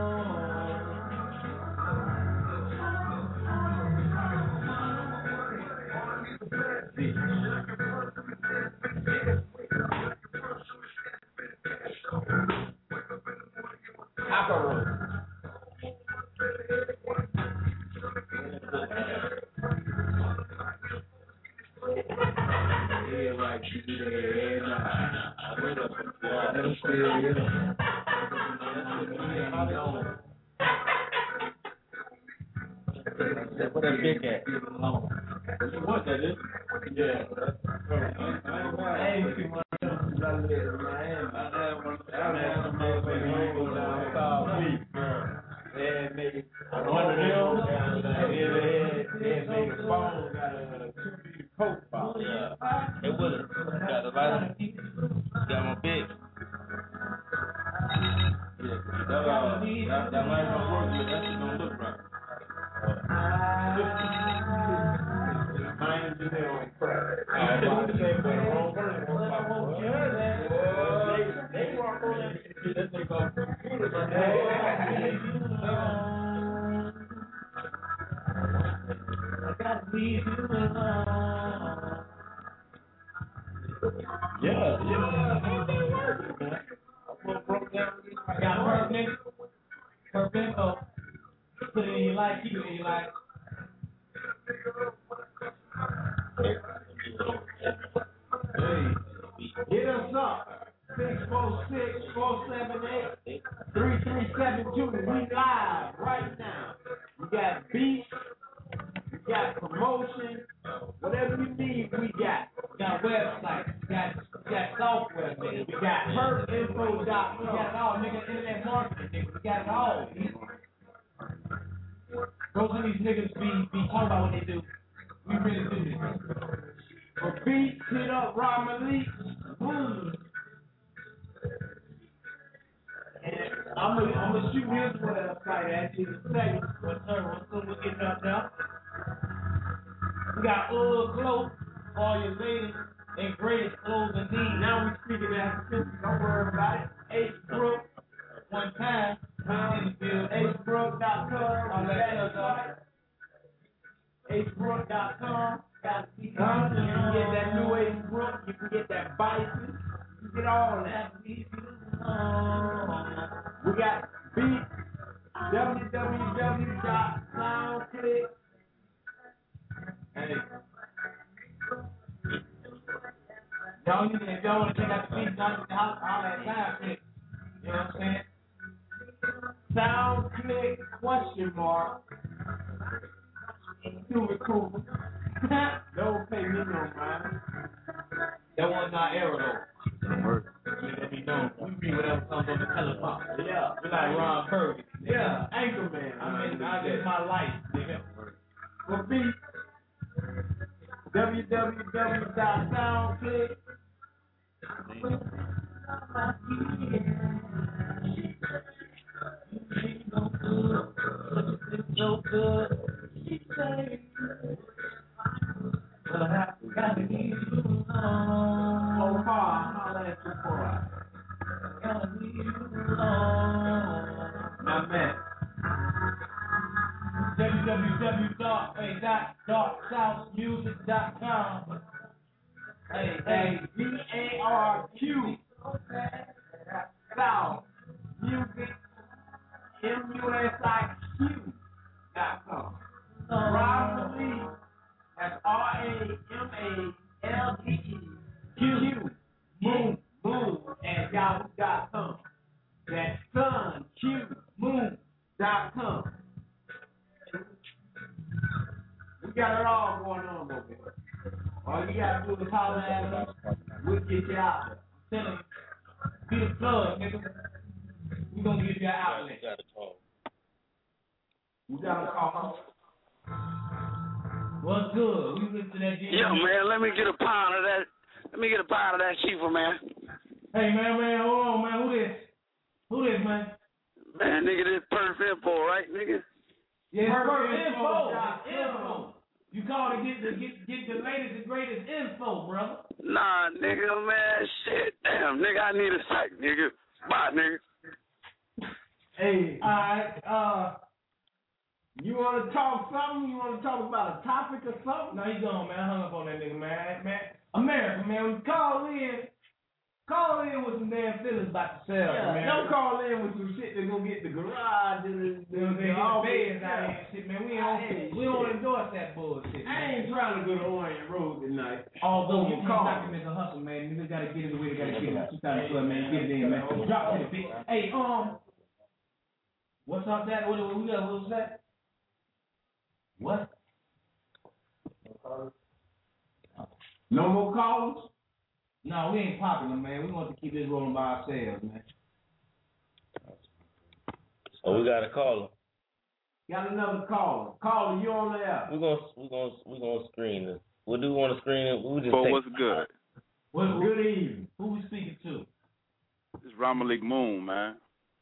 What that big at? What that is? Yeah. I ain't seen one of them since I lived in Miami. I had one. I had some motherfuckers go down South Beach. And they, one of them, they had, they had made a phone out of a two-liter Coke bottle. Yeah. It was got the light. Got my big. Yeah. That, uh, that, that light don't work good. That shit don't look right. Mine is in there on crack. I was about to say, but the wrong person was like, well, they, they walk on that shit, that thing go computer, but they I gotta leave you alone. Yeah, yeah. Everything working, man. I put broke down. I got perfect. Perfect. Put it in your life, keep it in your life. Hey, hit us up. six four six, four seven eight, three three seven two. We live right now. We got beats, we got promotion, whatever you need, we got. We got websites, we got, we got software, nigga. We got Perk info dot we got it all, nigga. Internet marketing, nigga. We got it all. Those of these niggas be, be talking about what they do. We really do this. For beats, hit up Rob Malik. Boom. And I'm gonna I'm gonna shoot his website at you in a second. What's up? What's up? We're getting up now. We got Ugg clothes, all your latest and greatest clothes and needs. Now we speaking as fifty. Don't worry about it. H Brook, One time, um, in the field. H Brook dot com. All that stuff. H Brook dot com. Got you can get that new H Brook. You can get that bison. You can get all that. We got beats. w w w dot soundclick. Hey. Y'all need to, if y'all want to check out the beats, y'all need to holler holler at Soundclick. You know what I'm saying? Soundclick question mark. Super cool. Don't pay me no mind. That one's not arrow though. Let me know. We be whatever comes on the telephone. Yeah. We like Ron Kirby. Yeah. Anchorman. I mean, I live my life, nigga. For beats. w w w dot soundclick. So good. Well, I gotta leave you alone. So far, holla at your boy. Gotta leave you alone. My man. w w w dot south music dot com. Hey, hey, V A R Q. South Music. M U S I Q dot com. Rob Malik. That's R A M A L E E Q. Moon. Moon at yahoo dot com. That's sun Q moon dot com. We got it all going on over here. All you gotta do is holler at us. We'll get you out there. I'm telling you. Be the plug, nigga. We gonna give you an outlet. Got a call. We got a call. What's good? We listen to that. Yeah, man. Let me get a pound of that. Let me get a pound of that Chiefs, man. Hey, man, man, hold on, man. Who this? Who this, man? Man, nigga, this Perf Info, right, nigga? Yeah, Perf Perf Info. info. Info. You called to get the get get the latest and greatest info, brother. Nah, nigga, man, shit, damn, nigga, I need a psych, nigga. Bye, nigga. Hey, All right. Uh, you want to talk something? You want to talk about a topic or something? no, he gone, man. I hung up on that nigga, man. Man, America, man. When you call in, call in with some damn feelings about yourself, Yeah, man. don't call in with some shit that's gonna get the garage and the, You know, they get the all beds this out stuff. here and shit, man. We don't, Hey, we don't shit. endorse that bullshit, man. I ain't trying to go to Orient Road tonight. Although you Don't can't call. knock him as a hustle, man. Niggas gotta get it the way they gotta get it. two thousand twelve, man. Get it in, man. Drop to the beat. Hey, um, what's up, that? What, what we got? What was that? What? No more calls? No, we ain't popular, man. We want to keep this rolling by ourselves, man. Oh, we got a caller. Got another caller. Caller, you on there? We're gonna we're gonna we're gonna screen it. We do want to screen it. We just But take what's good? What, Good evening. who we speaking to? It's Ramalik Moon, man.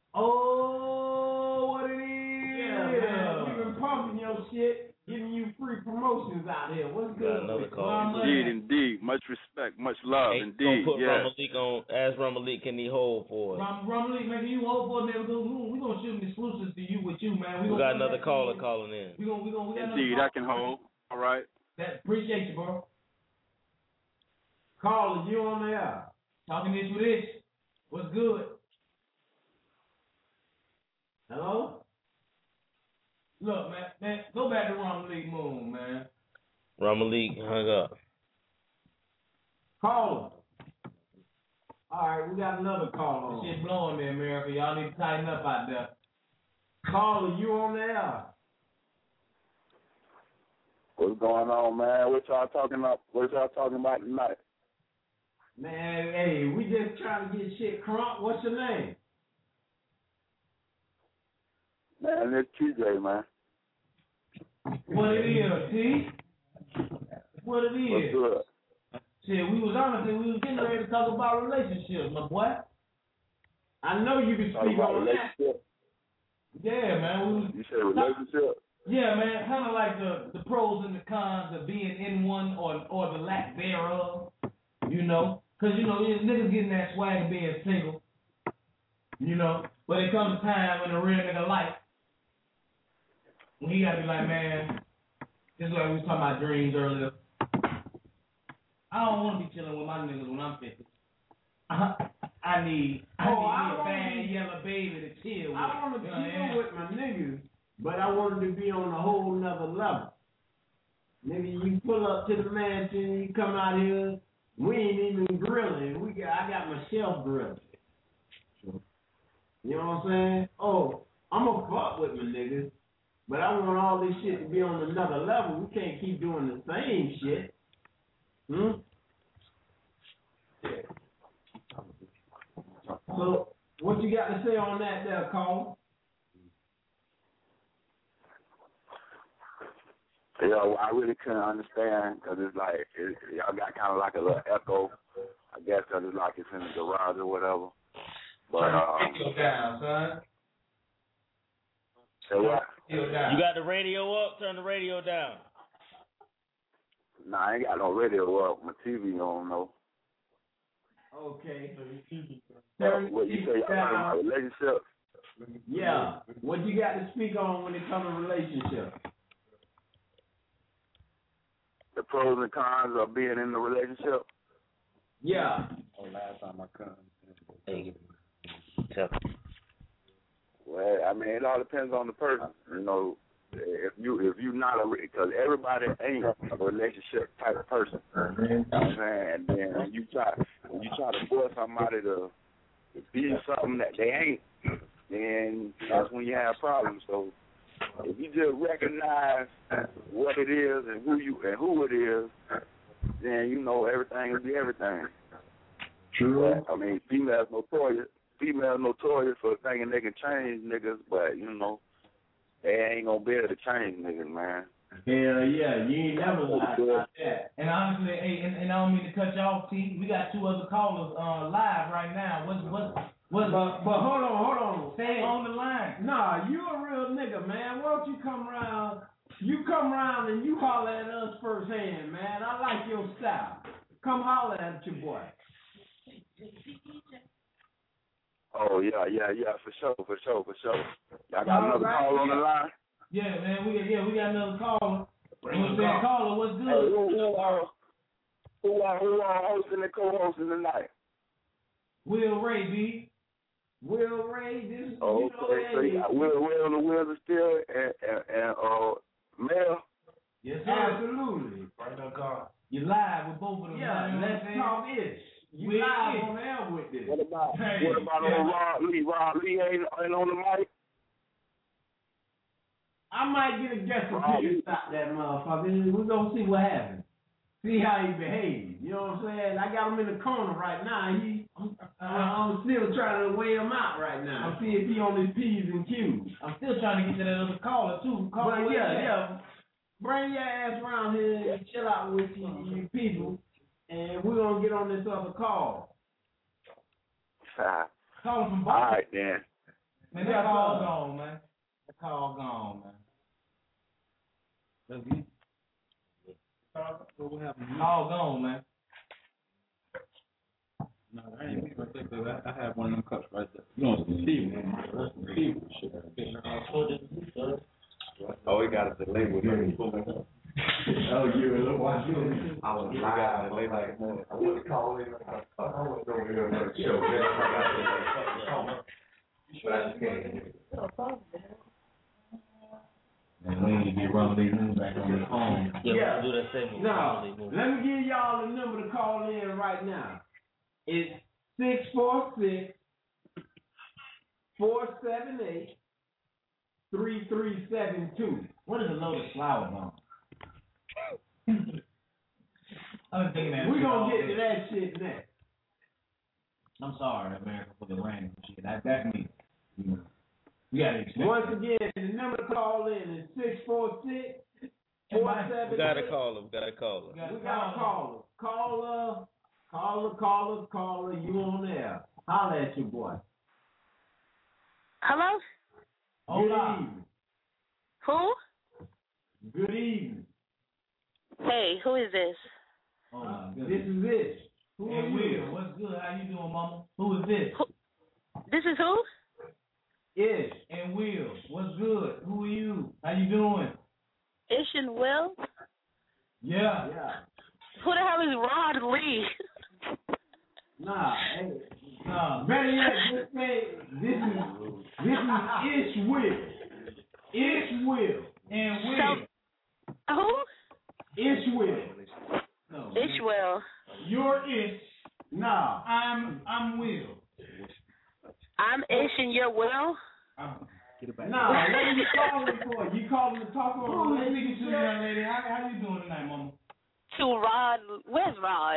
Oh, what it is? Yeah, man. We've been pumping your shit, giving you free promotions out here. What's Got good? another with you? call. Well, Indeed, indeed. Much respect, much love, Hey, indeed. gonna put Yes. Ramalik on. Ask Ramalik, can he hold for us? Ram, Ramalik, man, can you hold for a minute? We're gonna, we gonna shoot an exclusive to you with you, man. We gonna got put another that caller in. calling in. We gonna, we gonna, we got another Indeed, caller. I can hold. All right. That, appreciate you, bro. Caller, you on there? Talking this with this. What's good? Hello? Look, man, man, go back to Ramalik Moon, man. Ramalik hung up. Caller. All right, we got another caller. This on. shit blowing me, America. Y'all need to tighten up out there. Caller, you on there? What's going on, man? What y'all talking about? What y'all talking about tonight? Man, hey, we just trying to get shit crunk. What's your name? Man, it's T J, man. What it is, T? What it What's is? good? Shit, we was honestly, we was getting ready to talk about relationships, my boy. I know you can Talking speak about on that. relationship. Yeah, man. We was, You said relationship. yeah, man. Kind of like the the pros and the cons of being in one or or the lack thereof. You know, cause you know niggas getting that swag of being single. You know, but it comes a time in a real nigga life when he gotta be like, man, this is like we was talking about dreams earlier. I don't want to be chilling with my niggas when I'm fifty. I, I need, I Oh, need I me a wanna bad be- yellow baby to chill with. I want to You know what I chill mean? with my niggas, but I wanted to be on a whole nother level. Nigga, you pull up to the mansion, you come out here, we ain't even grilling. We got, I got my shelf grilled. You know what I'm saying? Oh, I'm gonna fuck with my niggas, but I want all this shit to be on another level. We can't keep doing the same shit. Hmm? So, what you got to say on that there, Cole? You know, I really couldn't understand because it's like it, y'all got kind of like a little echo. I guess because it's like it's in the garage or whatever. But um, Go down, son. say what? Go down. You got the radio up? Turn the radio down. Nah, I ain't got no radio up. My T V on though. Okay. But what you say? Y'all talking about relationship? Yeah. What you got to speak on when it comes to relationship? The pros and cons of being in the relationship. Yeah. Oh, last time I come. Hey, tell Well, I mean, it all depends on the person. You know, if you if you not a because everybody ain't a relationship type of person. You know what I'm saying? And then when you try when you try to force somebody to be something that they ain't, then that's when you have problems. So if you just recognize what it is and who you and who it is, then you know everything will be everything. True. But, I mean, females notorious. Females notorious for thinking they can change niggas, but you know, they ain't gonna be able to change niggas, man. Hell yeah, you ain't never lied about that. And honestly, hey, and, and I don't mean to cut you off, T. We got two other callers uh, live right now. What's what's what's? But, but hold on, hold on. Stay on the line. Nah, you a real nigga, man. Why don't you come around? You come around and you holler at us firsthand, man. I like your style. Come holler at your boy. Oh yeah, yeah, yeah, for sure, for sure, for sure. Y'all got another right, call on yeah. the line? Yeah, man. We yeah we got another caller. What's that caller? What's good? Hey, who who are who are who are hosting and co-hosting tonight? Will Ray B. Will Ray, this Oh, you know okay, so you got Will Will the Will is still and and, and uh Mel. Yes, sir. Absolutely. Right now, God. You live with both of them. Yeah, man, let's you know talk ish. You We live ish. on air with this. What about Hey, what about yeah. old Rod Lee? Rod Lee ain't, ain't on the mic. I might get a guest Oh, opinion you- stop that motherfucker. We're gonna see what happens. See how he behaves. You know what I'm saying? I got him in the corner right now. He, I'm, I'm still trying to weigh him out right now. I'm see if he on his P's and Q's. I'm still trying to get to that other caller too. Caller, But where yeah, you at? yeah. Bring your ass around here and chill out with you, you people, and we're gonna get on this other call. Caller from All Boston. right then. Man, that call gone, man. That call gone, man. Call gone, man. No, I ain't even think that. I, I have one of them cups right there. You know, it's the Steve one. That's the Steve shit. Oh, we got a delay with it. Oh, you were watching. I was live. Delay like I was calling. I was over here on the show. But I just can't. And we need to get Ron Lee Moon back on the phone. Yeah, Yeah, we'll do that same. Now, let me give y'all the number to call in right now. It's six four six, four seven eight, three three seven two. What is a loaded flower bomb? I've been thinking that. We're shit all going to get day. to that shit next. I'm sorry, America, for the random shit. That, that's me. You know. You gotta expect Once that. again, the number to call in is six four six, four seven eight. We gotta call him. We gotta call him. We gotta We got a caller. Caller, caller, caller, caller, you on there. Holler at your boy. Hello? Good Hola. evening. Who? Good evening. Hey, who is this? Oh my This goodness. is this. Who Hey, are you? Will, what's good? How you doing, mama? Who is this? This is who? Ish. And Will, what's good? Who are you? How you doing? Ish and Will? Yeah. Yeah. Who the hell is Rod Lee? Nah, hey. Nah. Better yet, just say this is this is Ish Will. Ish Will. And Will. So, who? Ish Will. No, Ish Will. You're Ish. Nah. I'm I'm Will. I'm Ish and you're Will? I'm, Nah, what are you calling for? You calling to talk Who on is the speaking to you, young lady? How how you doing tonight, mama? To Rod. Where's Rod?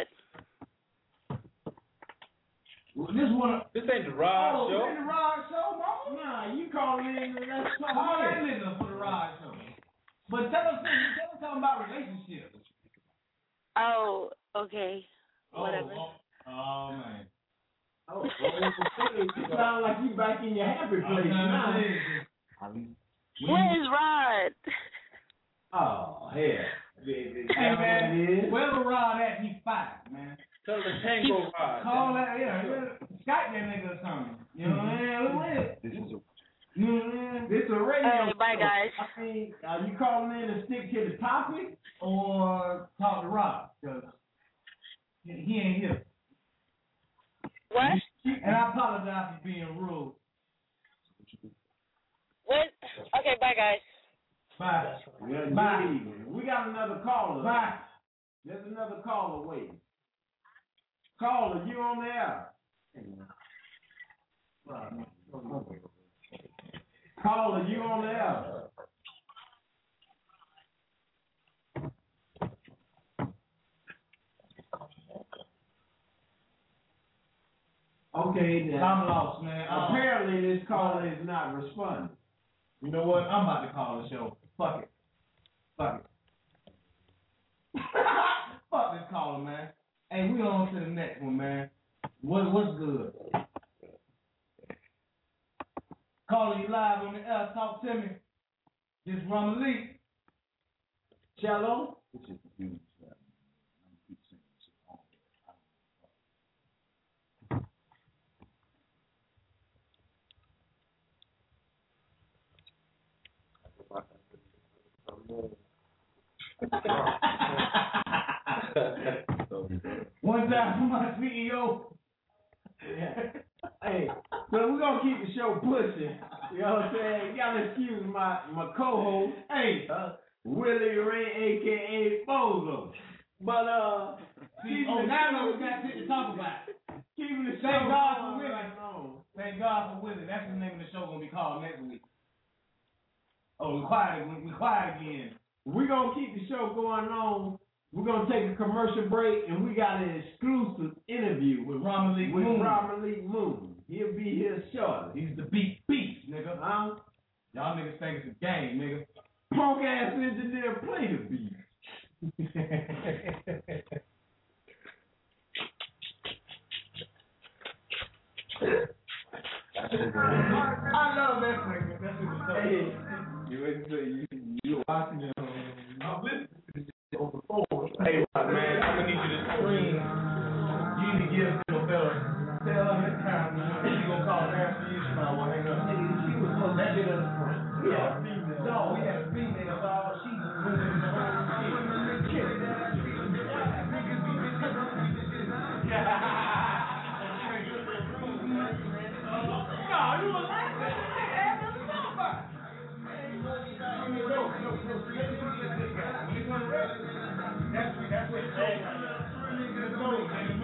This one. This ain't the Rod Oh, show. this the Rod show, mama. Nah, you calling in and let's talk. Call that here. nigga for the Rod show. But tell us, tell us something about relationships. Oh, okay. Oh, Whatever. Oh, oh man. Oh, well, you sound like you back in your happy place now. Where is Rod? Oh, hell. Hey man, wherever Rod at, he's five, man. Tell the Tango Rod. Call that, yeah, yeah. Skype that nigga or something. You know what I mean? Who is it? This is a You know what I mean? This is a radio Hey, bye, show. guys. I mean, are you calling in to stick to the topic? Or talk to Rod, because he he ain't here. What? And I apologize for being rude. What? Okay, bye, guys. Bye. Yeah, Bye. good evening. We got another caller. Bye. There's another caller waiting. Caller, you on the air? Caller, you on the air? Okay, then. I'm lost, man. Um, Apparently, this caller is not responding. You know what? I'm about to call the show. Fuck it. Fuck it. Fuck this caller, man. Hey, we on to the next one, man. What what's good? Calling you live on the air. Talk to me. This is Ramalik. Shalom. This is the dude. One time for my C E O. Yeah. Hey, so we're gonna keep the show pushing. You know what I'm saying? You gotta excuse my my co-host, hey, uh, Willie Ray, aka Bozo. But uh, See, oh, now we got shit to talk about. Keeping the show. Thank God for going Willie. right now. Thank God for Willie. That's the name of the show gonna be called next week. Oh, we quiet. We, we quiet again. We're gonna keep the show going on. We're gonna take a commercial break, and we got an exclusive interview with Ramalik with Moon. Ramalik Moon. He'll be here shortly. He's the beat beast, nigga. Huh? Y'all niggas think it's a game, nigga. Punk ass engineer, play the beat. I love that nigga. That nigga so Hey, you you you watching it? I'm listening on the phone. Hey, man, I'm gonna need you to scream. You need to give him a better. Tell her this time, man. She gonna call her after you. She might want to hang up. She was supposed to get us. We had a female. No, we had a female, dog. She was winning the whole shit. No, you was laughing. That's what that's what it's saying. Let's go, let's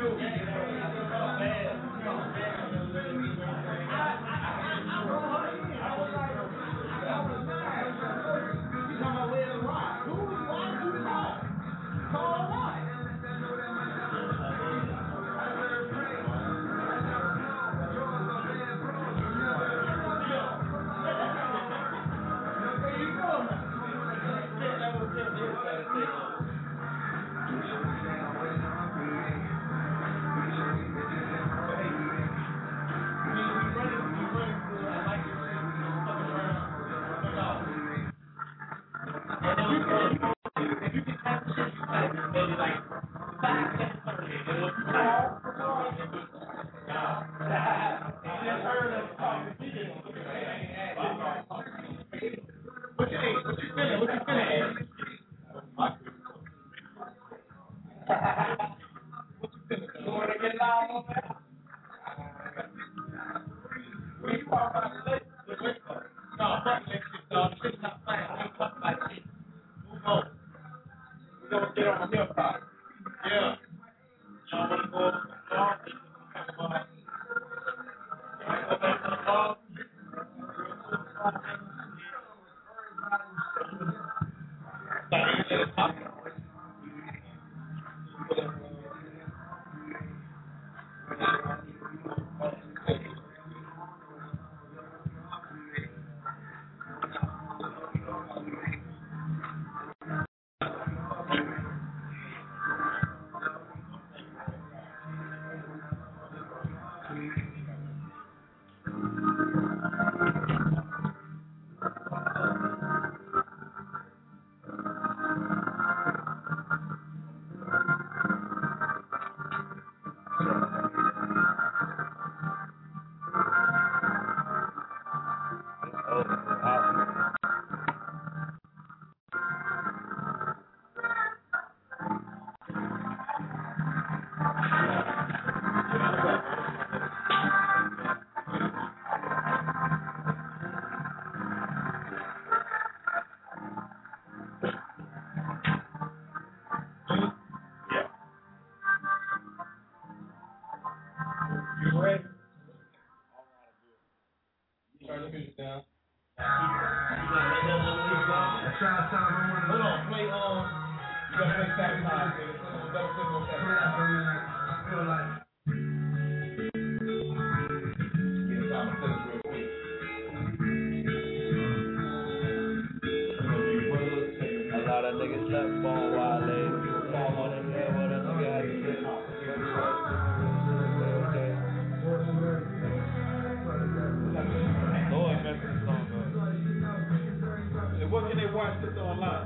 put online.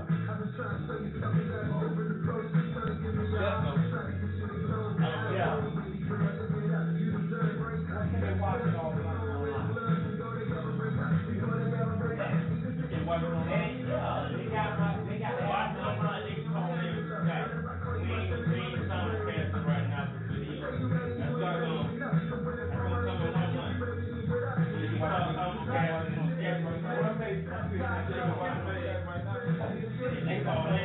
Yeah. They watch it all online. You can watch it online. Yeah, they got my, they got watch it online. They can call in. Right. We ain't, we ain't simulcasting right now for video. That's not gonna, that's gonna come in one month. You can call simulcasting on yes, right now. They call in.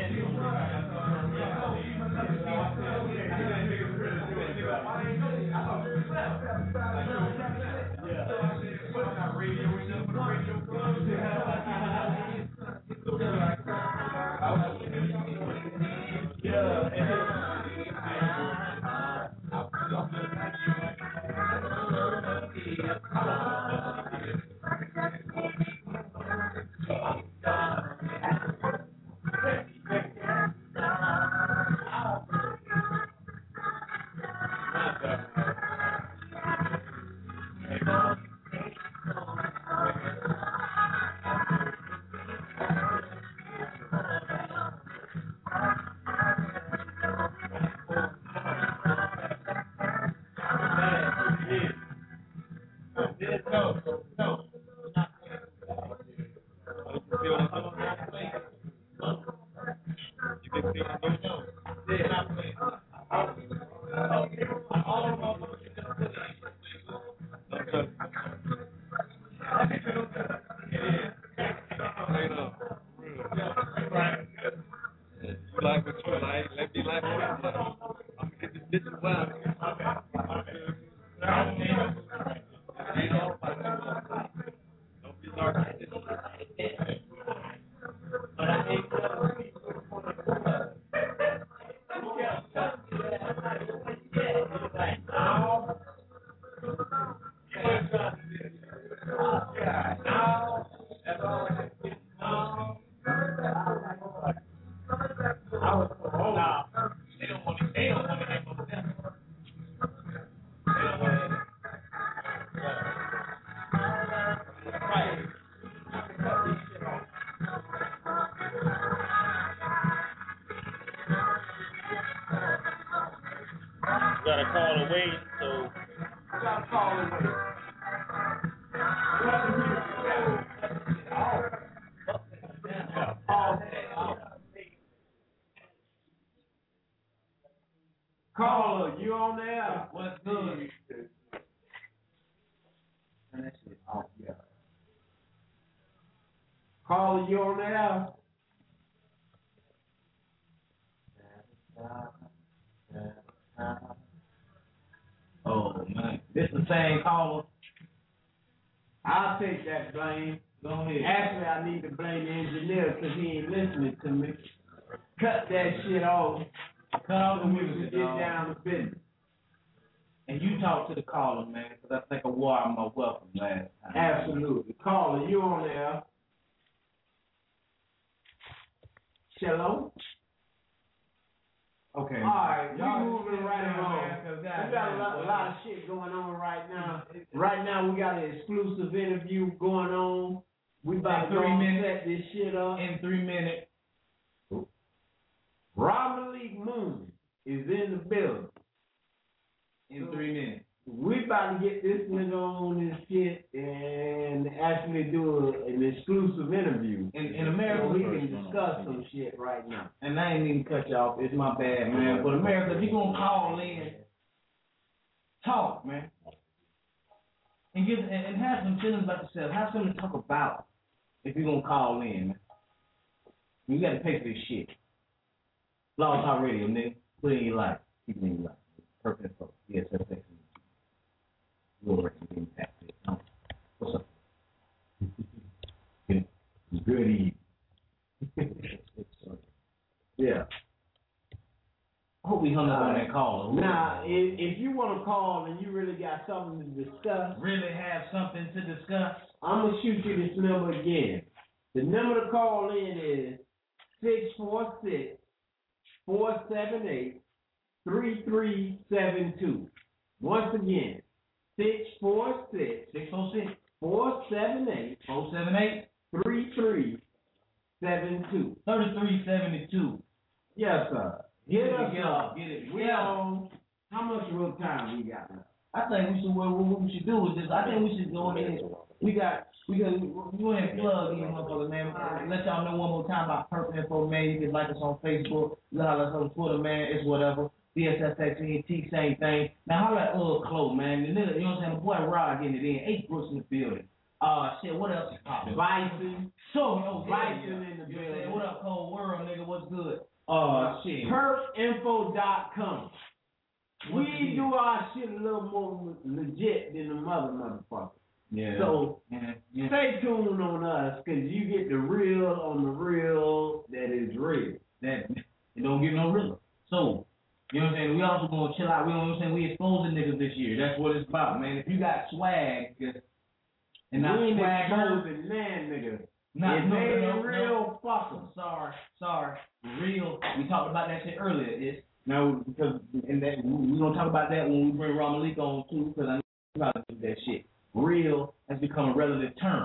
Like what you like, let me like what I like. I'm gonna get this bitch wild. Don't be narcissistic. Gotta call away, so Gotta call away. Caller, you on there? What's good? That shit off, yeah. Caller, you on there? Oh man, this the same caller. I'll take that blame. Go ahead. Actually, I need to blame the engineer because he ain't listening to me. Cut that shit off. Cut off the So we can music, get dog. down to business. And you talk to the caller, man, because I think I wore out my welcome last time. Absolutely. Caller, you on there? Hello? Okay. All right, we Y'all moving just right sit down, along. man, 'cause We God got a damn, lot, a boy. lot of shit going on right now. Right now, we got an exclusive interview going on. We about In to go three and minutes. set this shit up. In three minutes. Rob Malik Moon is in the building. In three minutes. We about to get this nigga on this shit and actually do a, an exclusive interview. In, in America, so we can discuss some shit right now. And I ain't even cut you off. It's my bad, man. But America, if you gonna call in, talk, man. And get and, and have some feelings about yourself. Have something to talk about. If you gonna call in, man. You gotta pay for this shit. Blog Talk Radio, nigga. Put it in your life. Keep it in your life. Perfect folks. Yes, that's excellent. You're getting impacted. What's up? Good evening. Yeah. I hope we hung up on that call. Now, if, if you want to call and you really got something to discuss, really have something to discuss, I'm going to shoot you this number again. The number to call in is six four six, four seven eight, three three seven two. Once again, six four six, six four six, four seven eight, four seven eight, three three seven two. thirty-three seventy-two. Yes, sir. Hit us Get up. it, get it. We on. How much real time we got left? I think we should. What, what we should do is this. I think we should go ahead. We got. We got. We go ahead and plug these motherfuckers, man. Let y'all know one more time about Purple Info, man. You can like us on Facebook. You can holler us on Twitter, man. It's whatever. B S S X N T, same thing. Now holler at uh Chloe, man. The nigga, you know what I'm saying? The boy Rod getting it in. Eight Brooks in the building. Uh, shit. What else is popping? Bison. So, oh, Bison yeah. in the You know what I'm building. saying? What up, cold world, nigga? What's good? Uh, shit. perf info dot com. What's the We deal? do our shit a little more legit than the mother motherfucker. Yeah. So yeah. Yeah. stay tuned on us, cause you get the real on the real that is real. That it don't get no realer. So, you know what I'm saying? We also gonna chill out. We know what I'm saying? We exposing niggas this year. That's what it's about, man. If you got swag, and not we ain't swag, exposing man niggas. not If no, they no, no, real, no. fuck 'em. Sorry, sorry. Real. We talked about that shit earlier. It's now because and that we gonna talk about that when we bring Ramalik on too, because I know you probably do that shit. Real has become a relative term.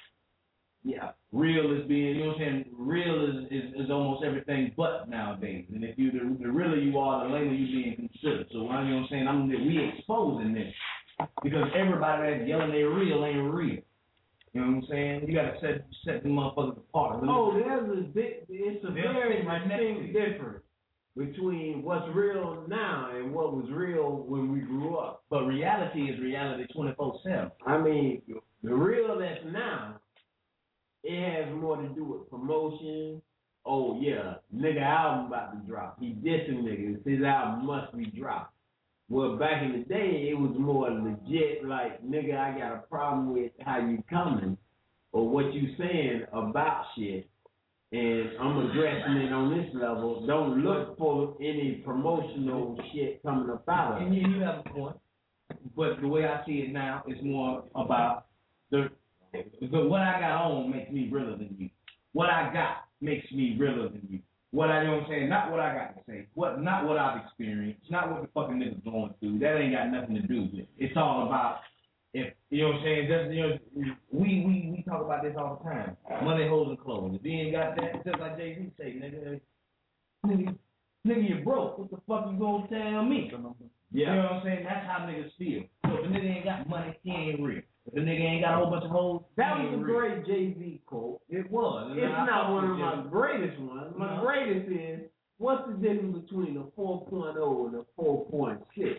Yeah, real is being, you know what I'm saying? Real is, is, is almost everything but nowadays. And if you the, the realer you are, the later you being considered. So you know what I'm saying? I'm we exposing this because everybody that's yelling they real ain't real. You know what I'm saying? You gotta set set the motherfuckers apart. Oh, there's a bit. It's a They'll very sit right next to distinct you. difference between what's real now and what was real when we grew up. But reality is reality twenty-four seven. I mean, the real that's now, it has more to do with promotion. Oh yeah, nigga album about to drop. He dissing niggas. His album must be dropped. Well, back in the day, it was more legit. Like, nigga, I got a problem with how you coming or what you saying about shit, and I'm addressing it on this level. Don't look for any promotional shit coming up out of And it. you, you have a point. But the way I see it now is more about the, the what I got on makes me realer than you. What I got makes me realer than you. What I, you know what I'm saying? Not what I got to say. What, not what I've experienced. Not what the fucking niggas going through. That ain't got nothing to do with it. It's all about, if, you know what I'm saying? Just, you know, we, we, we talk about this all the time. Money, hoes, and clothes. If you ain't got that, just like Jay-Z say, nigga, nigga, nigga, you broke. What the fuck you gonna tell me? Yeah. You know what I'm saying? That's how niggas feel. So if a nigga ain't got money, he ain't real. If a nigga ain't got a whole bunch of hoes, That he was ain't a real. great Jay-Z quote. It was. And It's I not fuck one with of my Jay. greatest ones. My No. greatest is, what's the difference between a four point oh and a four point six?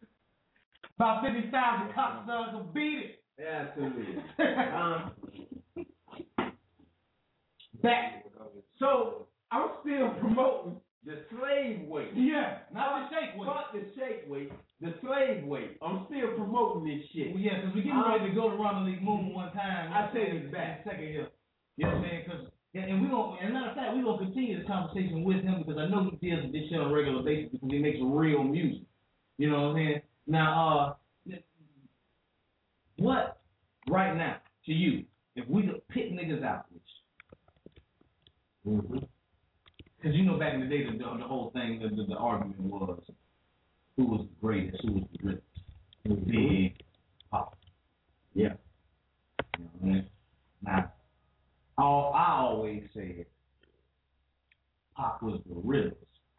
About fifty thousand cocksuckers will beat it. Absolutely. um, back. So, I'm still promoting the slave weight. Yeah, not the shake weight. Fuck the shake weight, the slave weight. I'm still promoting this shit. Well, yeah, because we're getting Um, ready to go to Ramalik Moon one time. I take it back. Second here. You know what I'm saying? Cause, and and we gonna, as a matter of fact, we're going to continue this conversation with him because I know he deals with this shit on a regular basis because he makes real music. You know what I'm saying? Now, uh, what, right now, to you, if we could pick niggas out, which, Mm-hmm. because you know back in the day, the, the whole thing, the, the, the argument was who was the greatest, who was the greatest. Mm-hmm. Big, Pop. Yeah. You know what I mean? Now, all, I always said Pop was the realest.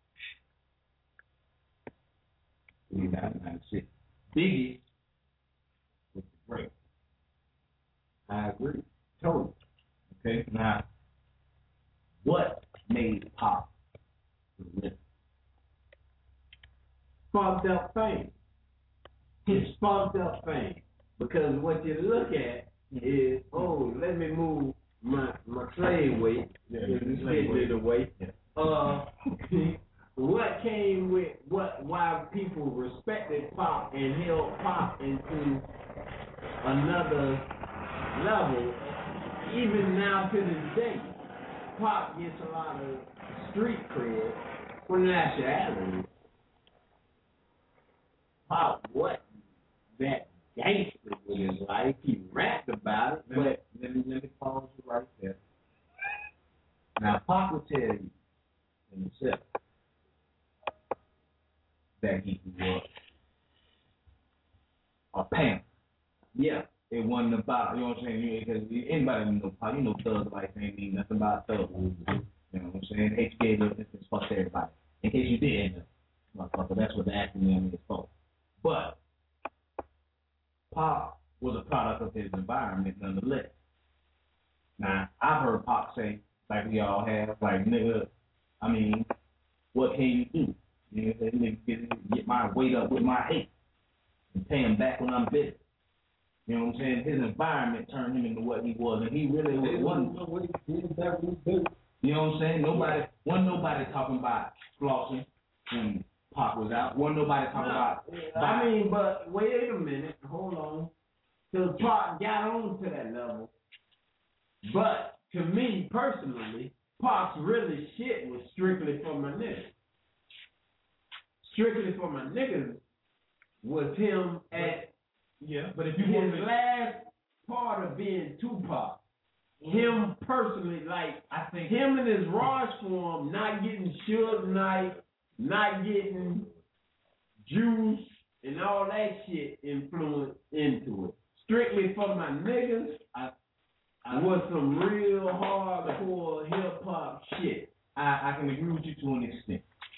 In nineteen ninety-six. Biggie was the greatest. I agree. Totally. Okay, now, what made Pop the realest? Fucked up fame. His fucked up fame. Because what you look at is, oh, let me move my my slave weight. Yeah, This is slave weight. it away. Yeah. Uh, what came with what? Why people respected Pop and held Pop into another level, even now to this day. Pop gets a lot of street cred for nationality. Pop, what? That gangster with his life. He rapped about it, Let me, but let me, let me pause you right there. Now, Pop will tell you himself that he was a pimp. yeah, It it wasn't about, you know what I'm saying? Because anybody know, you know, Thug Life ain't mean nothing about Thug. You know what I'm saying? H K little instance, fuck everybody. In case you didn't know, motherfucker, that's what the acronym is for. But Pop was a product of his environment nonetheless. Now, I've heard Pop say, like we all have, like, nigga, I mean, what can you do? You know, nigga, get, get my weight up with my hate and pay him back when I'm bitter. You know what I'm saying? His environment turned him into what he was, and he really was one. You know what I'm saying? Nobody, wasn't nobody talking about flossing when Pop was out. Wasn't nobody talking No, about. I mean, but wait a minute, hold on. Because Pop got on to that level. But to me personally, Pop's really shit was strictly for my niggas. Strictly for my niggas was him at yeah, but if you his want me, last part of being Tupac. Him personally, like I think him and his Raj form, not getting Suge Knight, not getting Juice, and all that shit influenced into it. Strictly for my niggas, I, I was some real hardcore hip hop shit. I, I can agree with you to an extent.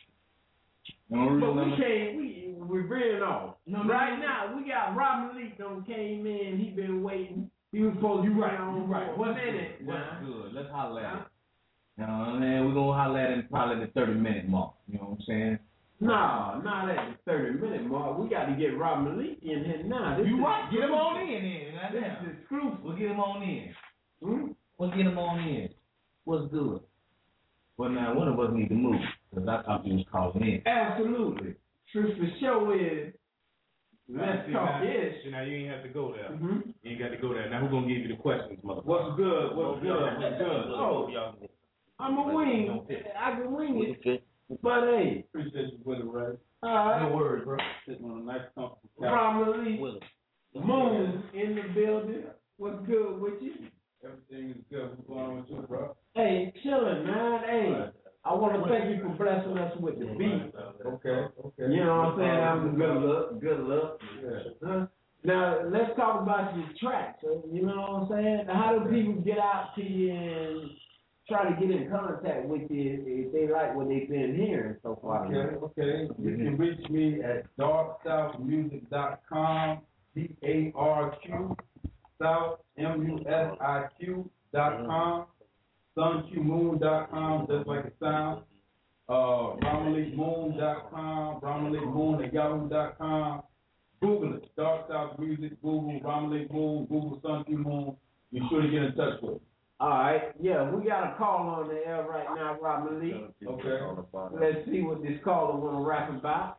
But we can't, we, we're veering off. No, right no, now, we got Rob Malik done came in, he been waiting. He was supposed to be right on right. What's minute? What's good? Let's holler at it. You know what I mean? We're going to holler at it probably the thirty minute mark. You know what I'm saying? No, not at the thirty minute mark. We got to get Rob Malik in here now. This you is right. Get him on exclusive. in then. This is exclusive. We'll get him on in. Hmm? We'll get him on in. What's good? Well, now, one of us need to move, because I thought you was calling in. Absolutely. Truth for show is, let's see, talk now, ish. See, now you ain't have to go there. Mm-hmm. You ain't got to go there. Now who's going to give you the questions, motherfucker? What's good? What's good? What's good? Oh, I'm a wing. I can wing it. But hey. Appreciate you with it, right? All right. No worries, bro. Sitting on a nice, comfortable couch. Probably Moon in the building. What's good with you? Everything is good. What's going on with you, bro? Hey, chilling, man. Hey, I want to thank you for blessing us with the beat. Okay, okay. You know what I'm saying? I'm good luck, good luck. Yeah. Huh? Now, let's talk about your tracks. You know what I'm saying? Now, how do people get out to you and try to get in contact with you if they like what they've been hearing so far? Okay, okay. You can reach me at dark south music dot com, D A R Q, South, M U S I Q dot com, sun q moon dot com, just like it sounds, uh, Romalik Moon dot com, Romalik Moon at yahoo dot com. Google it, Dark South Music, Google Romalik Moon, Google Sun Q Moon. Be sure to get in touch with me. All right, yeah, we got a call on the air right now, Rob Malik. Okay. Let's see what this caller want to rap about.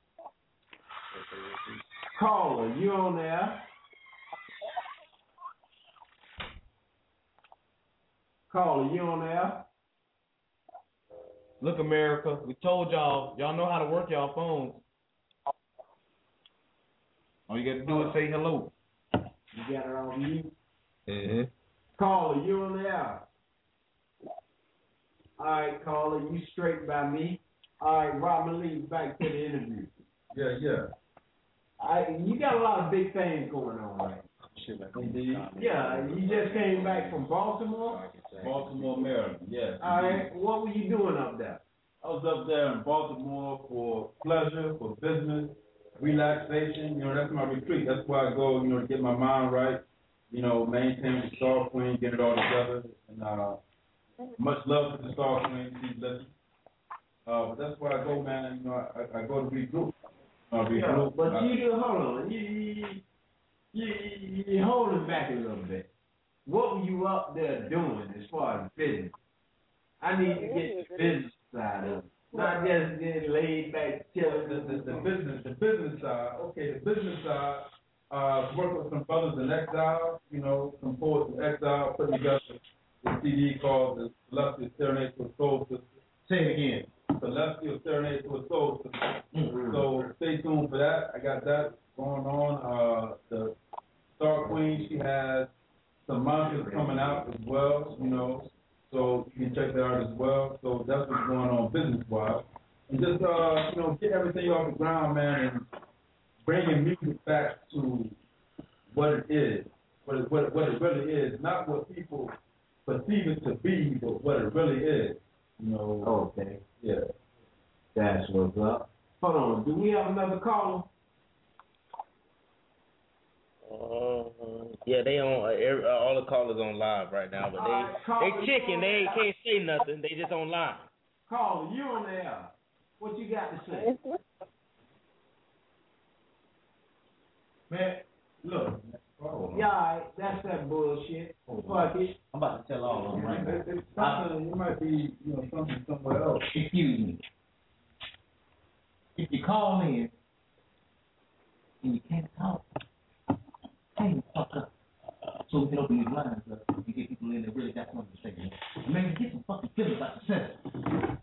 Caller, you on there? Caller, you on there? Look, America, we told y'all, y'all know how to work y'all phones. All you got to do is say hello. You got it on mute? Mm-hmm. Caller, you on there? All right, caller, you straight by me. All right, Rob Malik, back to the interview. Yeah, yeah. I, you got a lot of big things going on, right? Indeed. Yeah, you just came back from Baltimore? Baltimore, Maryland, yes. All right, what were you doing up there? I was up there in Baltimore for pleasure, for business, relaxation. You know, that's my retreat. That's where I go, you know, to get my mind right, you know, maintain the Star Queen, get it all together. And uh, much love to the Star Queen. She's listening. Uh, but that's where I go, man. You know, I, I go to regroup. Uh, regroup. Yeah, but I, you do, hold on. You, you, you, you, you're holding back a little bit. What were you up there doing as far as business? I need to get the business side of it. Not just getting laid back, chilling. The, the, the business, the business side. Okay, the business side. Uh, work with some brothers in exile. You know, some poets in exile, putting together a C D called "The Celestial Serenade to a Soul Sister." Say it again. Celestial Serenade to a Soul Sister. Mm-hmm. So stay tuned for that. I got that going on. Uh, the Star Queen, she has some mangas coming out as well. You know. So you can check that out as well. So that's what's going on business-wise. And just, uh, you know, get everything off the ground, man, and bringing music back to what it is. what it, what, it, what it really is, not what people perceive it to be, but what it really is. You know. Okay. Yeah. That's what's up. Hold on. Do we have another caller? Uh, yeah, they on uh, every, uh, all the callers on live right now, but they right, caller, they chicken. They can't say nothing. They just on live. Caller, you on the air. What you got to say? Man, look. Yeah, all right, that's that bullshit. Fuck it. I'm about to tell all of them right now. It, it's something, it might be, you know, something somewhere else. Excuse me. If you call in and you can't talk, hang the fuck up. So we can open these lines up and get people in that really got something to say. Man, get some fucking feelings about yourself.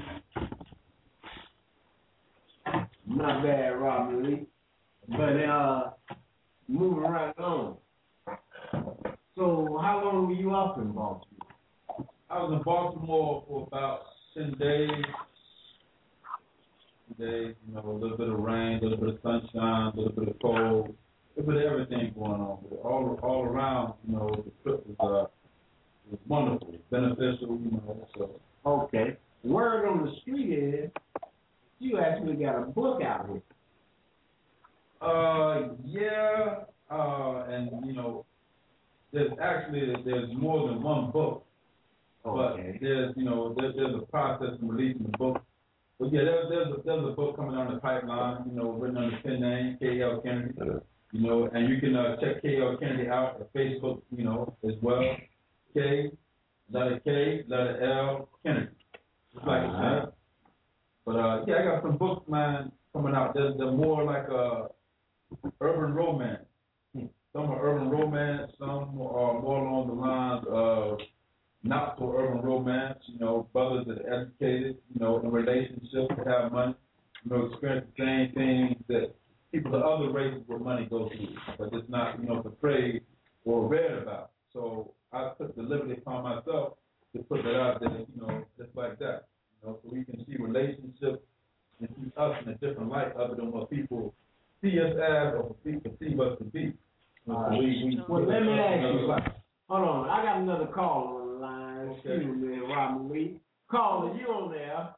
Not bad, Robin Lee. But uh, moving right on. So, how long were you up in Baltimore? I was in Baltimore for about ten days. Days, you know, a little bit of rain, a little bit of sunshine, a little bit of cold, a little bit of everything going on. But all all around, you know, the trip was uh, was wonderful, beneficial, you know. So okay. Word on the street is you actually got a book out here. Uh, yeah, uh, and you know, there's actually there's more than one book, okay. but there's you know there's there's a process in releasing the book. But yeah, there's there's a, there's a book coming down the pipeline, you know, written under pen name K L Kennedy, you know, and you can uh, check K L Kennedy out at Facebook, you know, as well. K, letter K, letter L, Kennedy, just like it's uh-huh. It. But uh, yeah, I got some books, man, coming out. They're, they're more like a urban romance. Some are urban romance, some are more along the lines of not so urban romance, you know, brothers that are educated, you know, in relationships that have money, you know, experience the same things that people of other races with money go through, but it's not, you know, portrayed or read about. So I took the liberty upon myself to put that out there, you know, just like that, you know, so we can see relationships and see us in a different light other than what people see us as or perceive us to be. Uh, we, we, well, let me ask you, hold on, I got another caller on the line. Excuse me, Robin Lee. Caller, you on there?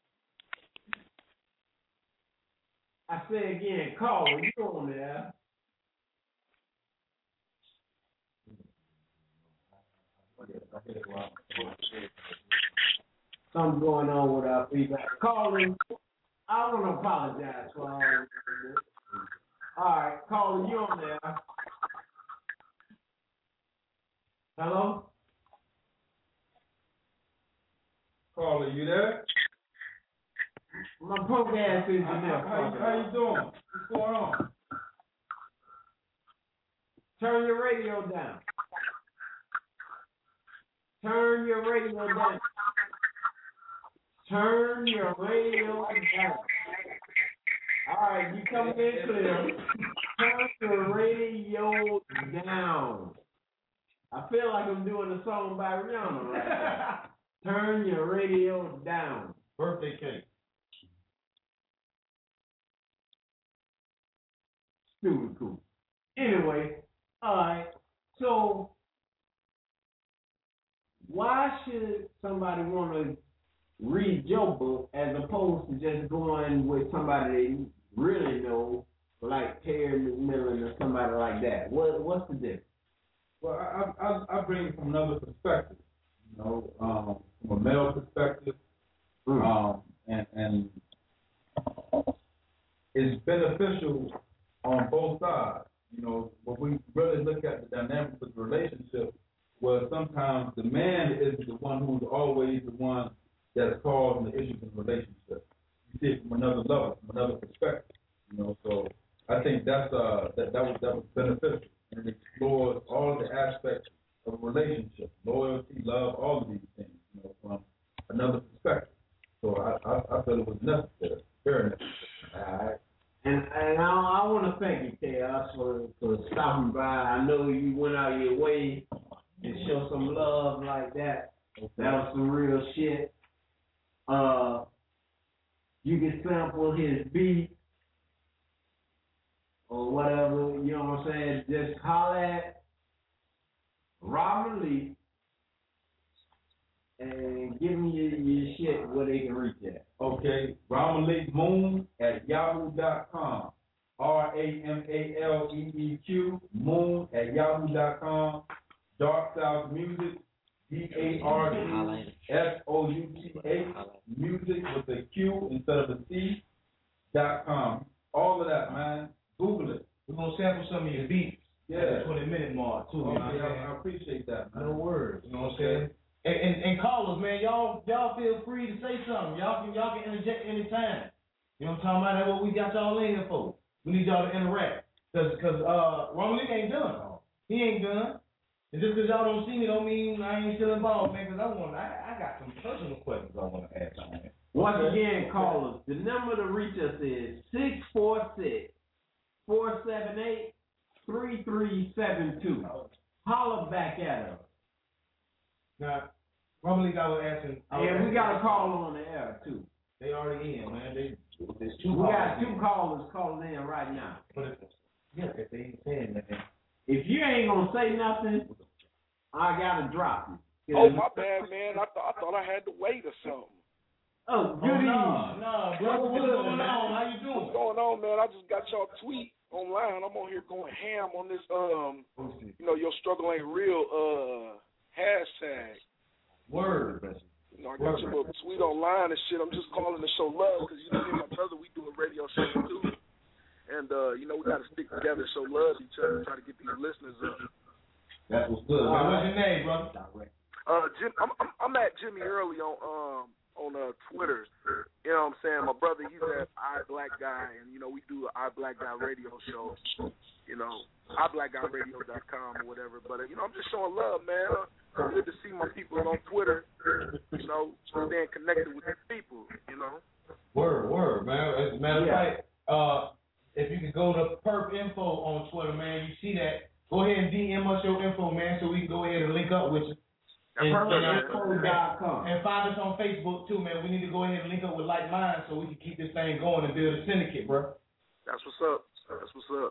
I say again, caller, you on there? Something going on with our feedback. Caller, I want to apologize for all this. All right, caller, you on there? Hello? Caller, you there? My punk ass is in there. How, how, how you doing? What's going on? Turn your radio down. Turn your radio down. Turn your radio down. All right, you coming in clear. Turn your radio down. I feel like I'm doing a song by Rihanna right now. Turn your radio down. Birthday cake. Stupid cool. Anyway, all right. So, why should somebody want to read your book as opposed to just going with somebody they really know, like Terry McMillan or somebody like that? What What's the difference? Well, I, I I bring it from another perspective, you know, um, from a male perspective, mm. um, and and it's beneficial on both sides. You know, when we really look at the dynamics of the relationship, where sometimes the man is the one who's always the one that's causing the issues in the relationship. You see it from another level, from another perspective. You know, so I think that's uh that that was that was beneficial. And it explores all the aspects of a relationship, loyalty, love, all of these things, you know, from another perspective. So I, I, I felt it was necessary, very necessary. All right. And and I, I want to thank you, Chaos, for, for stopping by. I know you went out of your way to show some love like that. Okay. That was some real shit. Uh, you can sample his beat or whatever, you know what I'm saying? Just holler at Rob Lee, and give me your, your shit where they can reach at. Okay, Ramalik Moon at yahoo dot com. R A M A L E E Q, Moon at yahoo dot com. Dark South Music, D A R C S O U T H, music with a Q instead of a C, dot com. All of that, man. Google it. We're going to sample some of your beats. Yeah. At the twenty minute mark, too. Okay, You know what I'm I, saying? I appreciate that, man. No words. You know what I'm saying? And, and, and callers, man, y'all y'all feel free to say something. Y'all can y'all can interject anytime. You know what I'm talking about? That's what we got y'all in here for. We need y'all to interact. Cause, cause uh, Romalik ain't done. He ain't done. And just cause y'all don't see me don't mean I ain't still involved, man. Cause I want, I, I got some personal questions I want to ask y'all, man. Once again, callers, the number to reach us is six four six, four seven eight, three three seven two. Holler back at us. Now, Romalik, I was asking. I was And we asking- got a call on the air, too. They already in, man. They, there's two We got callers two in. callers calling in right now. But if, yeah, if they ain't saying nothing. If you ain't gonna say nothing, I gotta drop you. Oh, my bad, man. I thought I thought I had to wait or something. Oh, good Oh, evening. no, no, brother, what's going on? How you What's doing? going on, man? I just got y'all tweet online. I'm on here going ham on this, um, you know, your struggle ain't real, uh, hashtag. Word. You know, I got your little tweet online and shit. I'm just calling to show love because, you know, me and my brother, we do a radio show too. And, uh, you know, we got to stick together, show love to each other, try to get these listeners up. That's what's good. Man, what's your name, brother? Uh, Jim, I'm, I'm I'm at Jimmy Early on um on uh Twitter. You know what I'm saying? My brother, he's at I Black Guy, and you know we do an I Black Guy radio show. You know, I black guy radio dot com or whatever. But uh, you know, I'm just showing love, man. Uh, good to see my people on Twitter. You know, staying connected with the people. You know. Word, word, man. As a matter of Yeah. fact, uh, if you could go to Perp Info on Twitter, man, you see that. Go ahead and D M us your info, man, so we can go ahead and link up with you. And, Perp and, Info dot com. and find us on Facebook too, man. We need to go ahead and link up with Like Minds so we can keep this thing going and build a syndicate, bro. That's what's up. That's what's up.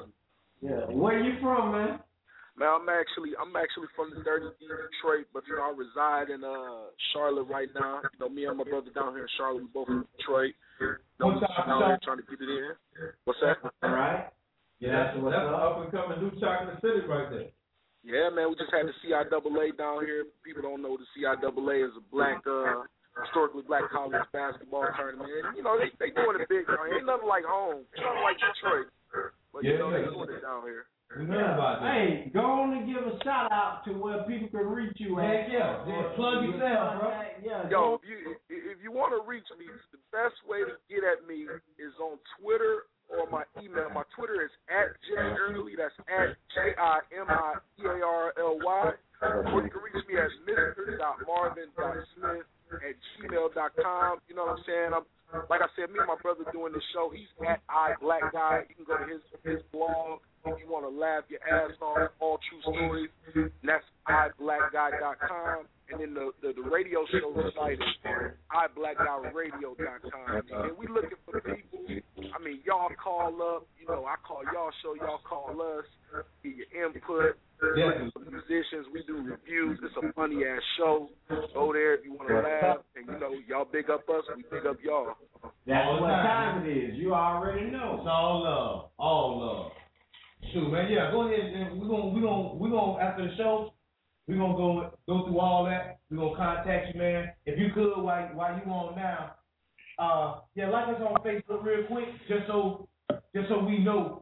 Yeah. Where you from, man? Man, I'm actually I'm actually from the dirty Detroit, but you know I reside in uh Charlotte right now. You know, me and my brother down here in Charlotte, we both from Detroit. You know, we What's up, down here Charlotte? trying to get it in. What's that? All right. Yeah, that's, that's an up and coming new chocolate city right there. Yeah, man, we just had the C I A A down here. People don't know the C I A A is a black, uh, historically black college basketball tournament. And, you know, they they doing it big down here. Ain't nothing like home. Ain't nothing like Detroit. But, you Yeah, know, yeah. they doing it down here. We know about that. Hey, go on and give a shout out to where people can reach you at. Heck yeah. Yeah, plug yourself, bro. Yeah, Yo, if you, if you want to reach me, the best way to get at me is on Twitter or my email. My Twitter is at Jimmy Early. That's at J I M I E A R L Y. Or you can reach me at mister marvin smith at gmail dot com. You know what I'm saying? I'm like I said, me and my brother doing this show. He's at I Black Guy. You can go to his his blog if you want to laugh your ass off. All true stories. And that's I black guy dot com. And then the, the, the radio show site is I black guy radio dot com. And we looking for people. I mean, y'all call up. You know, I call y'all show. Y'all call us. Get your input. Yeah. Musicians, we do reviews. It's a funny ass show. Go there if you want to laugh. And you know, y'all big up us. We big up y'all. That's All the what time. time it is. You already It's know. all love, all love. Shoot, man, yeah, go ahead and we're gonna we're gonna we're gonna after the show, we're gonna go go through all that. We're gonna contact you, man. If you could while while you on now, uh yeah, like us on Facebook real quick, just so just so we know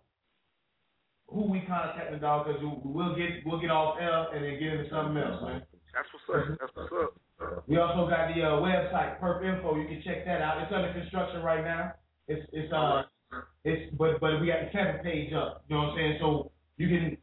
who we contacting, dog, because we'll get we'll get off air and then get into something else, man. That's what's up. That's what's up. We also got the uh, website Perp Info. You can check that out. It's under construction right now. It's it's uh it's but but we got the second page up. You know what I'm saying? So you can,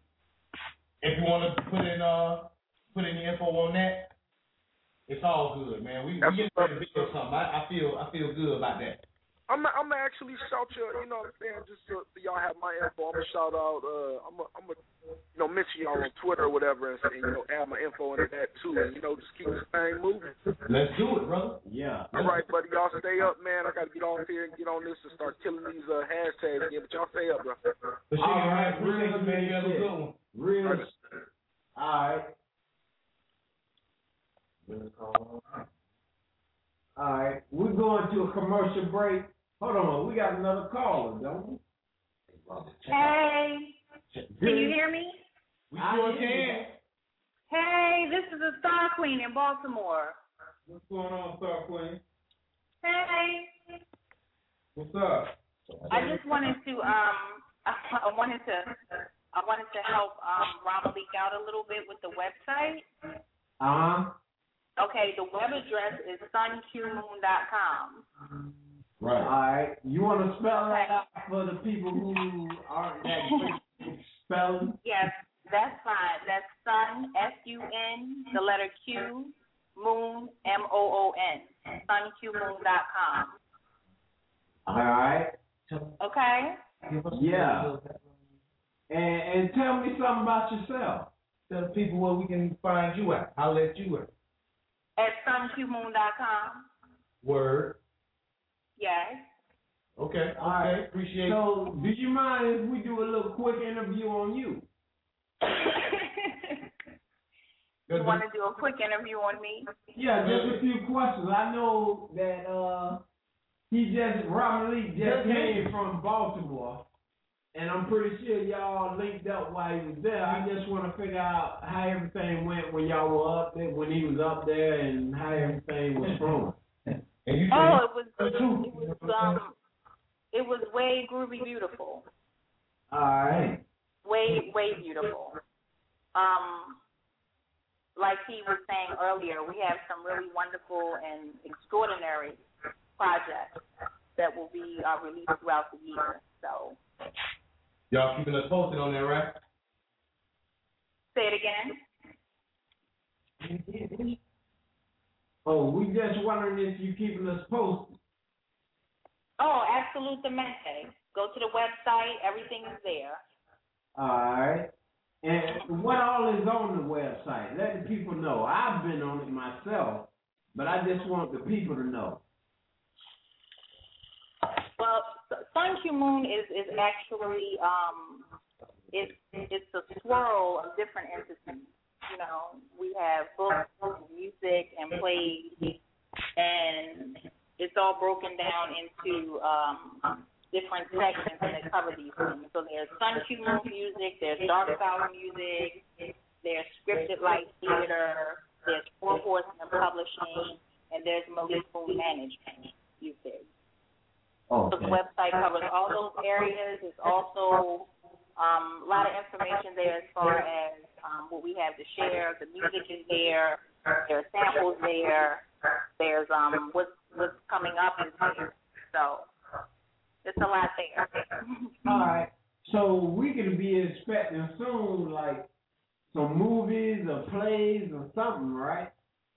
if you want to put in uh put in the info on that, it's all good, man. We we get ready to build something. I, I feel I feel good about that. I'm I'm gonna actually shout you. You know what I'm saying? Just so, so y'all have my info. I'm gonna shout out. Uh, I'm gonna I'm gonna you know mention y'all on Twitter or whatever, and, and you know add my info into that too, and you know just keep this thing moving. Let's do it, brother. Yeah. All right, buddy. Y'all stay up, man. I gotta get on here and get on this and start killing these uh, hashtags again. But y'all stay up, bro. For sure, All man. right, Appreciate real you, man. You have a shit. good one. Real. All right. All right. commercial break. Hold on, we got another caller, don't we? Hey, can you hear me? We sure can. Hey, this is a Star Queen in Baltimore. What's going on, Star Queen? Hey. What's up? I just wanted to um I wanted to I wanted to help um Ron Leak out a little bit with the website. Uh-huh. Okay, the web address is sun q moon dot com. Right. All right. You want to spell that out for the people who aren't that great spelling? Yes, that's fine. That's sun, S U N, the letter Q, moon, M O O N, sun q moon dot com. All right. Okay? Yeah. And, and tell me something about yourself. Tell the people where we can find you at. I'll let you at. At sun q moon dot com. Word. Yes. Okay. All right. Okay. Appreciate it. So, do you mind if we do a little quick interview on you? You want to do a quick interview on me? Yeah, just a few questions. I know that uh, he just, Robert Lee just came from Baltimore, and I'm pretty sure y'all linked up while he was there. I just want to figure out how everything went when y'all were up there, when he was up there, and how everything was flowing. And you oh, it was, it was, um, it was way groovy beautiful. All right. Way, way beautiful. Um, like he was saying earlier, we have some really wonderful and extraordinary projects that will be uh, released throughout the year. So, y'all keeping us posted on that, right? Say it again. Oh, we just wondering if you keeping us posted. Oh, absolutamente. Go to the website. Everything is there. All right. And what all is on the website? Let the people know. I've been on it myself, but I just want the people to know. Well, Sun Q Moon is, is actually um it's it's a swirl of different entities. You know, we have books, music, and plays, and it's all broken down into um, different segments that cover these things. So there's Sun Q Moon music, there's Dark Star music, there's scripted light theater, there's Four Horsemen Publishing, and there's Malik Moon Management music. Okay. So the website covers all those areas. There's also um, a lot of information there as far as um, what we have to share. The music is there. There are samples there. There's um, what's, what's coming up is there. So it's a lot there. All right. So we could be expecting soon, like, some movies or plays or something, right?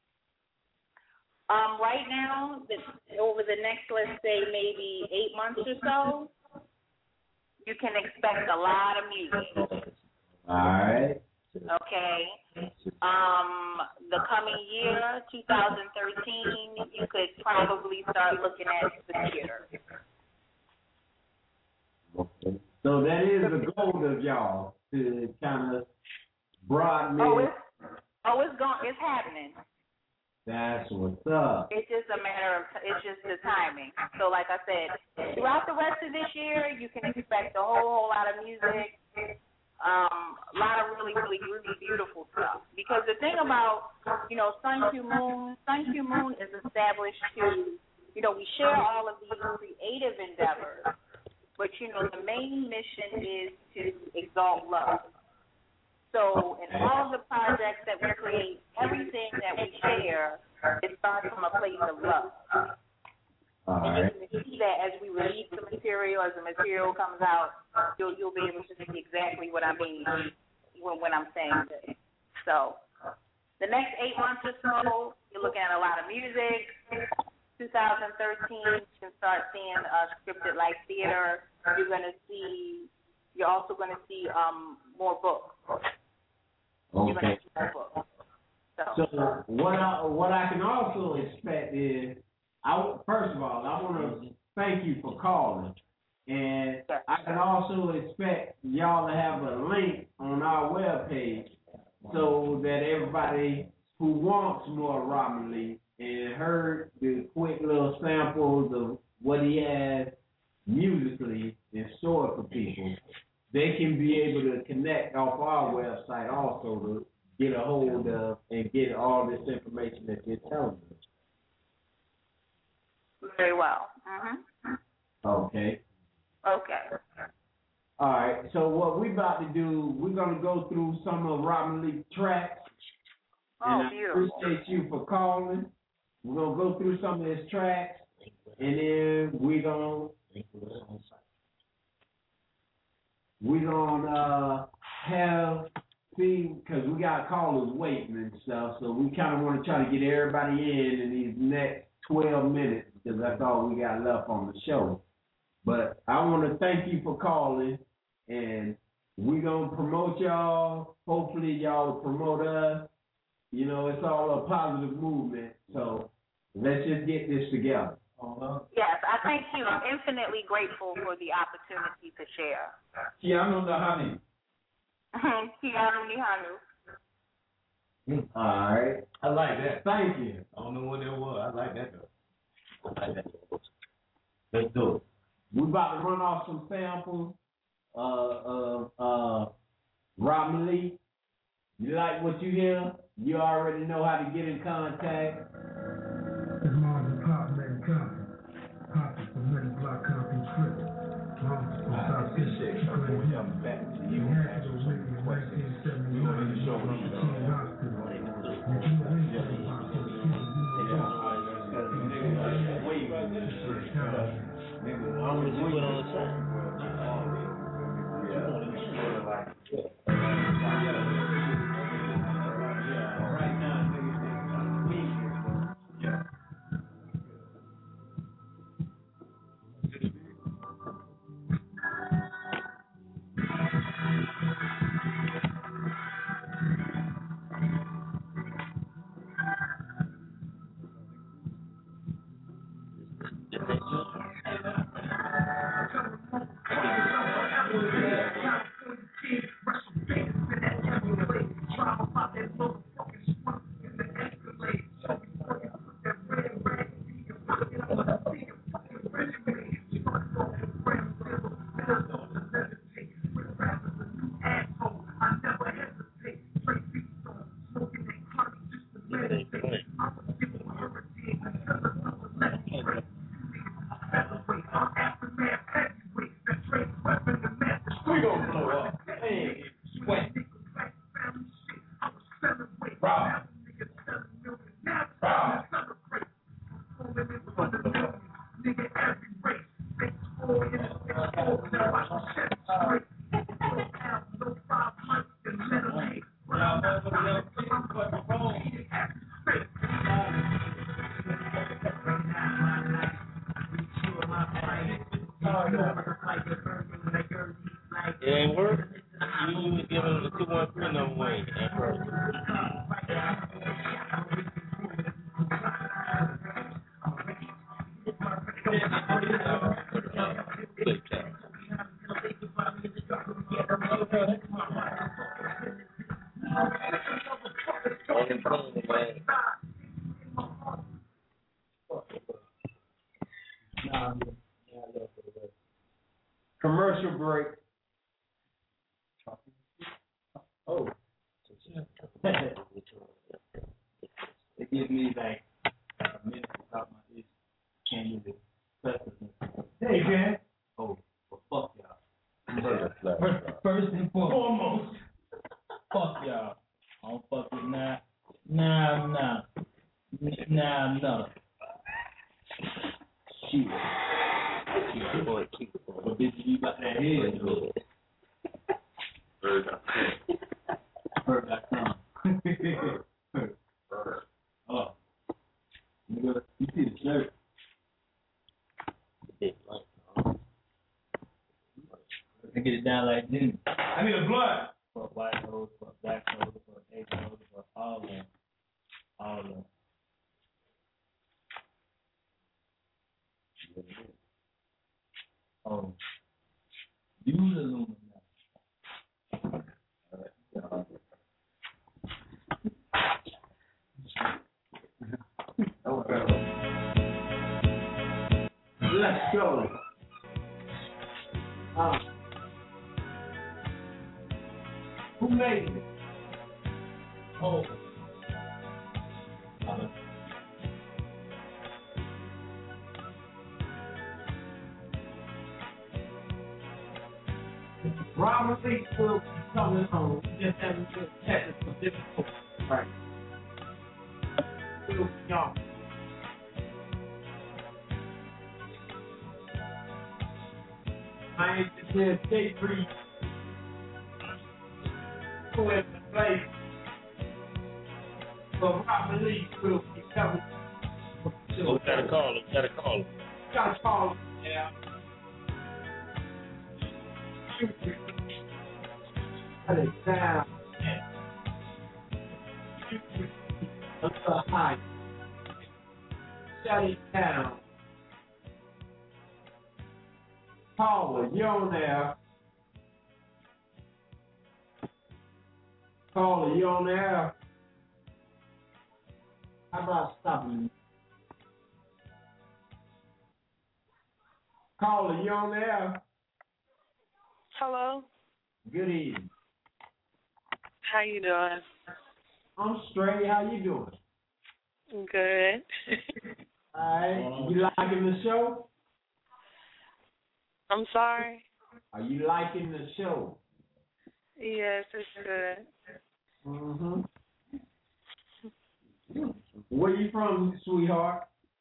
Um, right now, the, over the next, let's say, maybe eight months or so, you can expect a lot of music. All right. Okay. Um, the coming year, two thousand thirteen, you could probably start looking at the theater. Okay. So that is the goal of y'all to kind of broaden it. Oh, it's oh, it's going, it's happening. That's what's up. It's just a matter of, it's just the timing. So like I said, throughout the rest of this year, you can expect a whole, whole lot of music, um, a lot of really, really, really beautiful stuff. Because the thing about, you know, Sun Q Moon, Sun Q Moon is established to, you know, we share all of these creative endeavors, but, you know, the main mission is to exalt love. So in all of the projects that we create, everything that we share, it starts from a place of love. All and right. you can see that as we release the material, as the material comes out, you'll you'll be able to see exactly what I mean when, when I'm saying this. So the next eight months or so, you're looking at a lot of music. two thousand thirteen, you can start seeing uh, scripted light theater. You're going to see, you're also going to see um, more books. Okay. So, so what I, what I can also expect is, I first of all, I want to thank you for calling, and I can also expect y'all to have a link on our webpage so that everybody who wants more Robin Lee and heard the quick little samples of what he has musically in store for people, they can be able to connect off our website also to get a hold of and get all this information that you're telling us. Very well. Mm-hmm. Okay. Okay. All right. So what we're about to do, we're gonna go through some of Robin Lee's tracks. Oh, and I beautiful. appreciate you for calling. We're gonna go through some of his tracks, and then we're gonna we're gonna uh, have see because we got callers waiting and stuff, so we kind of want to try to get everybody in in these next twelve minutes because that's all we got left on the show. But I want to thank you for calling, and we're going to promote y'all. Hopefully y'all will promote us. You know, it's all a positive movement, so let's just get this together. Yes, I thank you. I'm infinitely grateful for the opportunity to share. Keanu Nahani. Keanu Nihanu. All right. I like that. Thank you. I don't know what that was. I like that though. I like that. Let's do it. We're about to run off some samples uh, of uh, Robin Lee. You like what you hear? You already know how to get in contact. It's Marvin Pop, Megan Compton. Pop is from Megan Block Compton Trip. Marvin from South City. We come back to you. He had to go with me in nineteen seventy-one in the King Hospital. And if you know anything about this kid, you know How much you put on the track? Right now, yeah. It ain't work. You was giving them the two one three number one. It ain't work. Commercial break. Oh. It gives me like a minute to talk about this. Can't use it. Hey, man. Oh, well, fuck y'all. First, first and foremost, fuck y'all. I don't fuck with nah, nah, nah, nah, nah. Shoot. Shoot, boy, keep it. But bitch, you got that head, though. Bird dot com. Bird dot com. Oh. Nigga, you see the shirt. To get it down like this. I need a blunt. For white hoes, for black hoes, for Asian hoes, for all of them. All of them. Oh. Use aluminum. Oh. Let's go. Uh, who made it? Oh. Uh, Robert Lee will be coming home. Just having to technical difficulties. Right. Will Young. I ain't just said stay free. Who has to play? So Robert Lee will be coming. Oh, gotta call him. Gotta call him. Gotta call him. Yeah. Shut it down. Up the high. Shut it down. Caller, you on there? Caller, you on there? How about stopping? Caller, you on there? Hello. Good evening. How you doing? I'm straight. How you doing? Good. All right. You liking the show? I'm sorry? Are you liking the show? Yes, it's good. Mm-hmm. Where you from, sweetheart?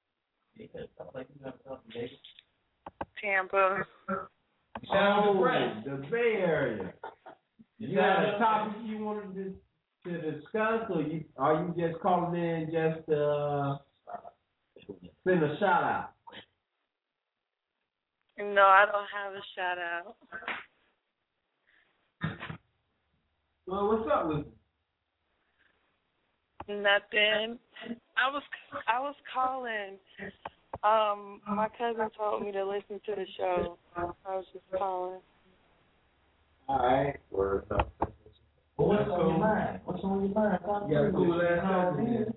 Tampa. Oh, the Bay Area. You had a topic you wanted to, to discuss, or you are you just calling in just to uh, send a shout out? No, I don't have a shout out. Well, what's up with you? Nothing. I was I was calling. Um, my cousin told me to listen to the show. I was just calling. All right. Word up. Well, what's on your mind? What's on your mind? You got a cool ass cousin.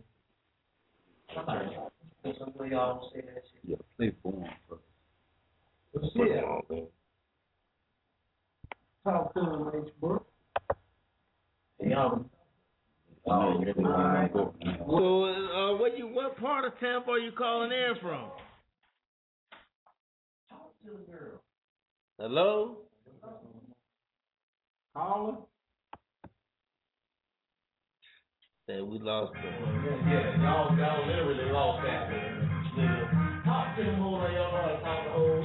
Somebody y'all say that shit. Yeah, play for him. What's it? Talk to him, H. Brooke. Hey, y'all. Oh, yeah. Right. So, uh, what you, what part of Tampa are you calling in from? Talk to the girl. Hello? Caller? That we lost them. Yeah, yeah, y'all, y'all literally lost that. Nigga, talk to them over y'all know how to talk to hoes.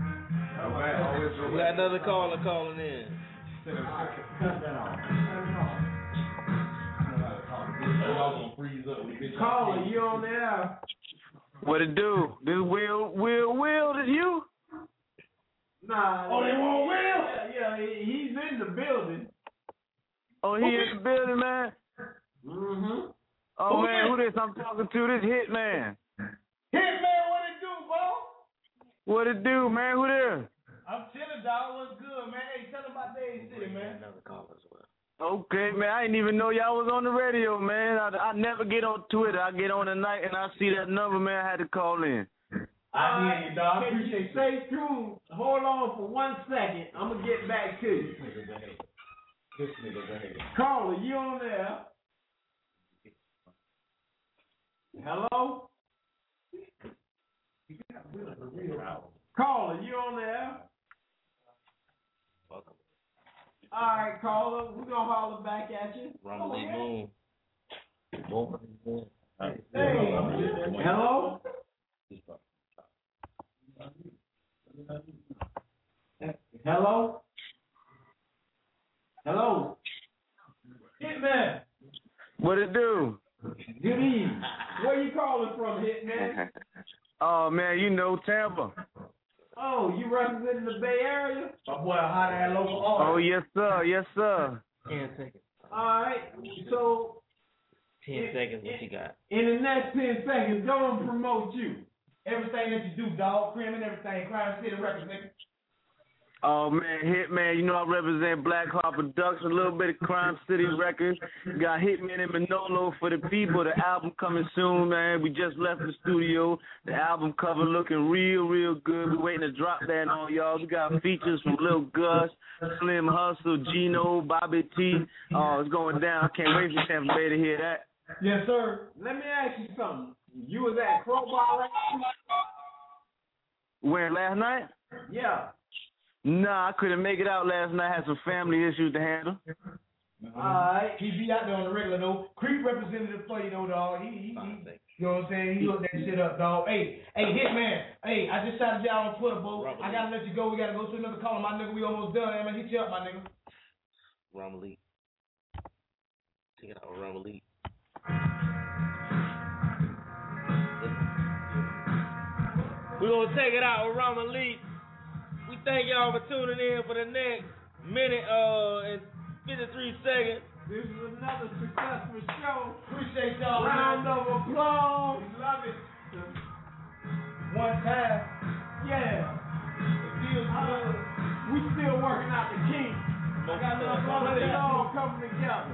We got another caller calling in. Cut that off. Cut it off. Caller, you on there? What it do? This Will, Will, Will, this you? Nah. Oh, they want Will? Yeah, yeah, he- he's in the building. Oh, he in the building, man? Mm-hmm. Oh, Who man, this? who this I'm talking to? This Hitman. Hitman, what it do, bro? What it do, man? Who this? I'm chilling, dog. What's good, man? Hey, tell them about Dade City, man. Another caller as well. Okay, man, I didn't even know y'all was on the radio, man. I, I never get on Twitter. I get on at night and I see that number, man. I had to call in. I hear you, dog. Can you stay tuned? Hold on for one second. I'm going to get back to you. This nigga's a hater. Caller, you on there? Hello? Caller, you on there? Welcome. All right, caller, we're going to holler back at you. Romney Moon. Moon. Hey, hello? Hello? Hello? Hitman. What it do? Good evening. Where you calling from, Hitman? Oh, man, you know Tampa. Oh, you representing the Bay Area? My boy, hot ass local artist. Oh, yes, sir. Yes, sir. Ten seconds. All right, so Ten it, seconds. What it, you got? in the next ten seconds, go and promote you. Everything that you do, dog, cream and everything. Crime City Records, nigga. Oh man, Hitman, you know I represent Black Heart Production, a little bit of Crime City Records. Got Hitman and Manolo for the people. The album coming soon, man. We just left the studio. The album cover looking real, real good. We waiting to drop that on y'all. We got features from Lil Gus, Slim Hustle, Gino, Bobby T. Oh, it's going down. I can't wait for Tampa Bay to hear that. Yes, sir. Let me ask you something. You was at Crowbar last night? When, last night? Yeah. Nah, I couldn't make it out last night. I had some family issues to handle. Alright. He be out there on the regular though. Creep representative for you though, dog. He, he, he you know what I'm saying? He hooked that shit up, dog. Hey, hey, Hitman. Hey, I just shouted y'all on Twitter, bro. I gotta let you go. We gotta go to another call. My nigga, we almost done. I'm gonna hit you up, my nigga. Romali. Take it out, Romali. We're gonna take it out with Romali. We thank y'all for tuning in for the next minute uh and fifty-three seconds. This is another successful show. Appreciate y'all. Round man. of applause. We love it. One time. Yeah. It feels good. We still working out the kinks. I got enough of it all coming together.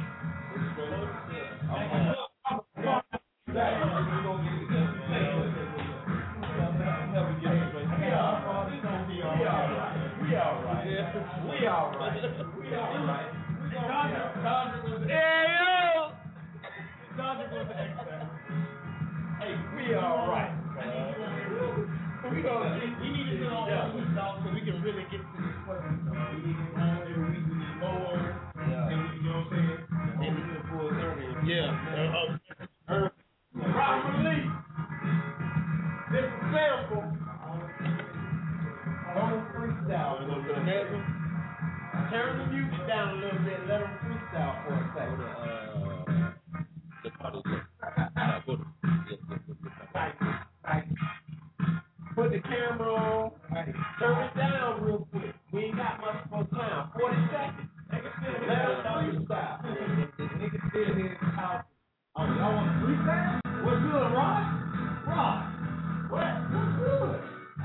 We all right. We all right. We all right. Hey yo! Hey, we all right. We gonna we need to do all this stuff so we can really get to this fucking stuff. We need to go on every week. We need to go on. Yeah. And we, you know what I'm saying? And we need to pull thirty. Yeah. Uh, Probably. This is sample. Don't freestyle. Wanna go to the next one? Turn the music down a little bit and let them freestyle for a second. The part is go to Put the camera on. Turn it down real quick. We ain't got much more time. forty seconds. Let us freestyle. Nigga still here in the house. Oh, y'all want to freestyle? What's good, Rod? Rod. What? What's good?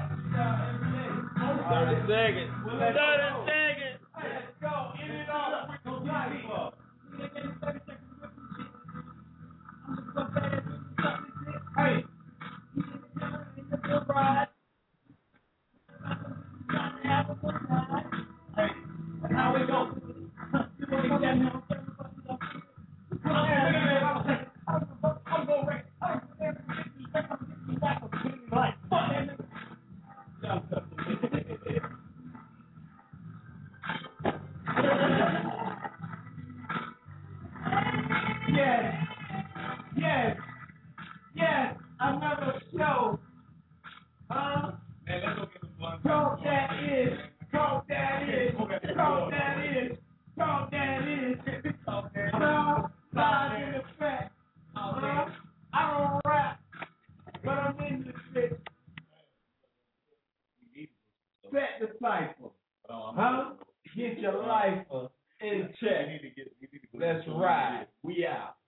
thirty seconds. Well, let's thirty go. seconds. Let's go. In and out with the life. Hey. Hey. Now we go. I'm going right. Yes. Yes. Yes. Another show. Huh? Man, let's go get some fun. Talk that is. Talk that is. Talk that is. Talk that is. Talk that is. No, live in effect. Huh? I don't rap, but I'm in the shit. Set the cipher. Huh? Get your life in check. Let's ride. We out.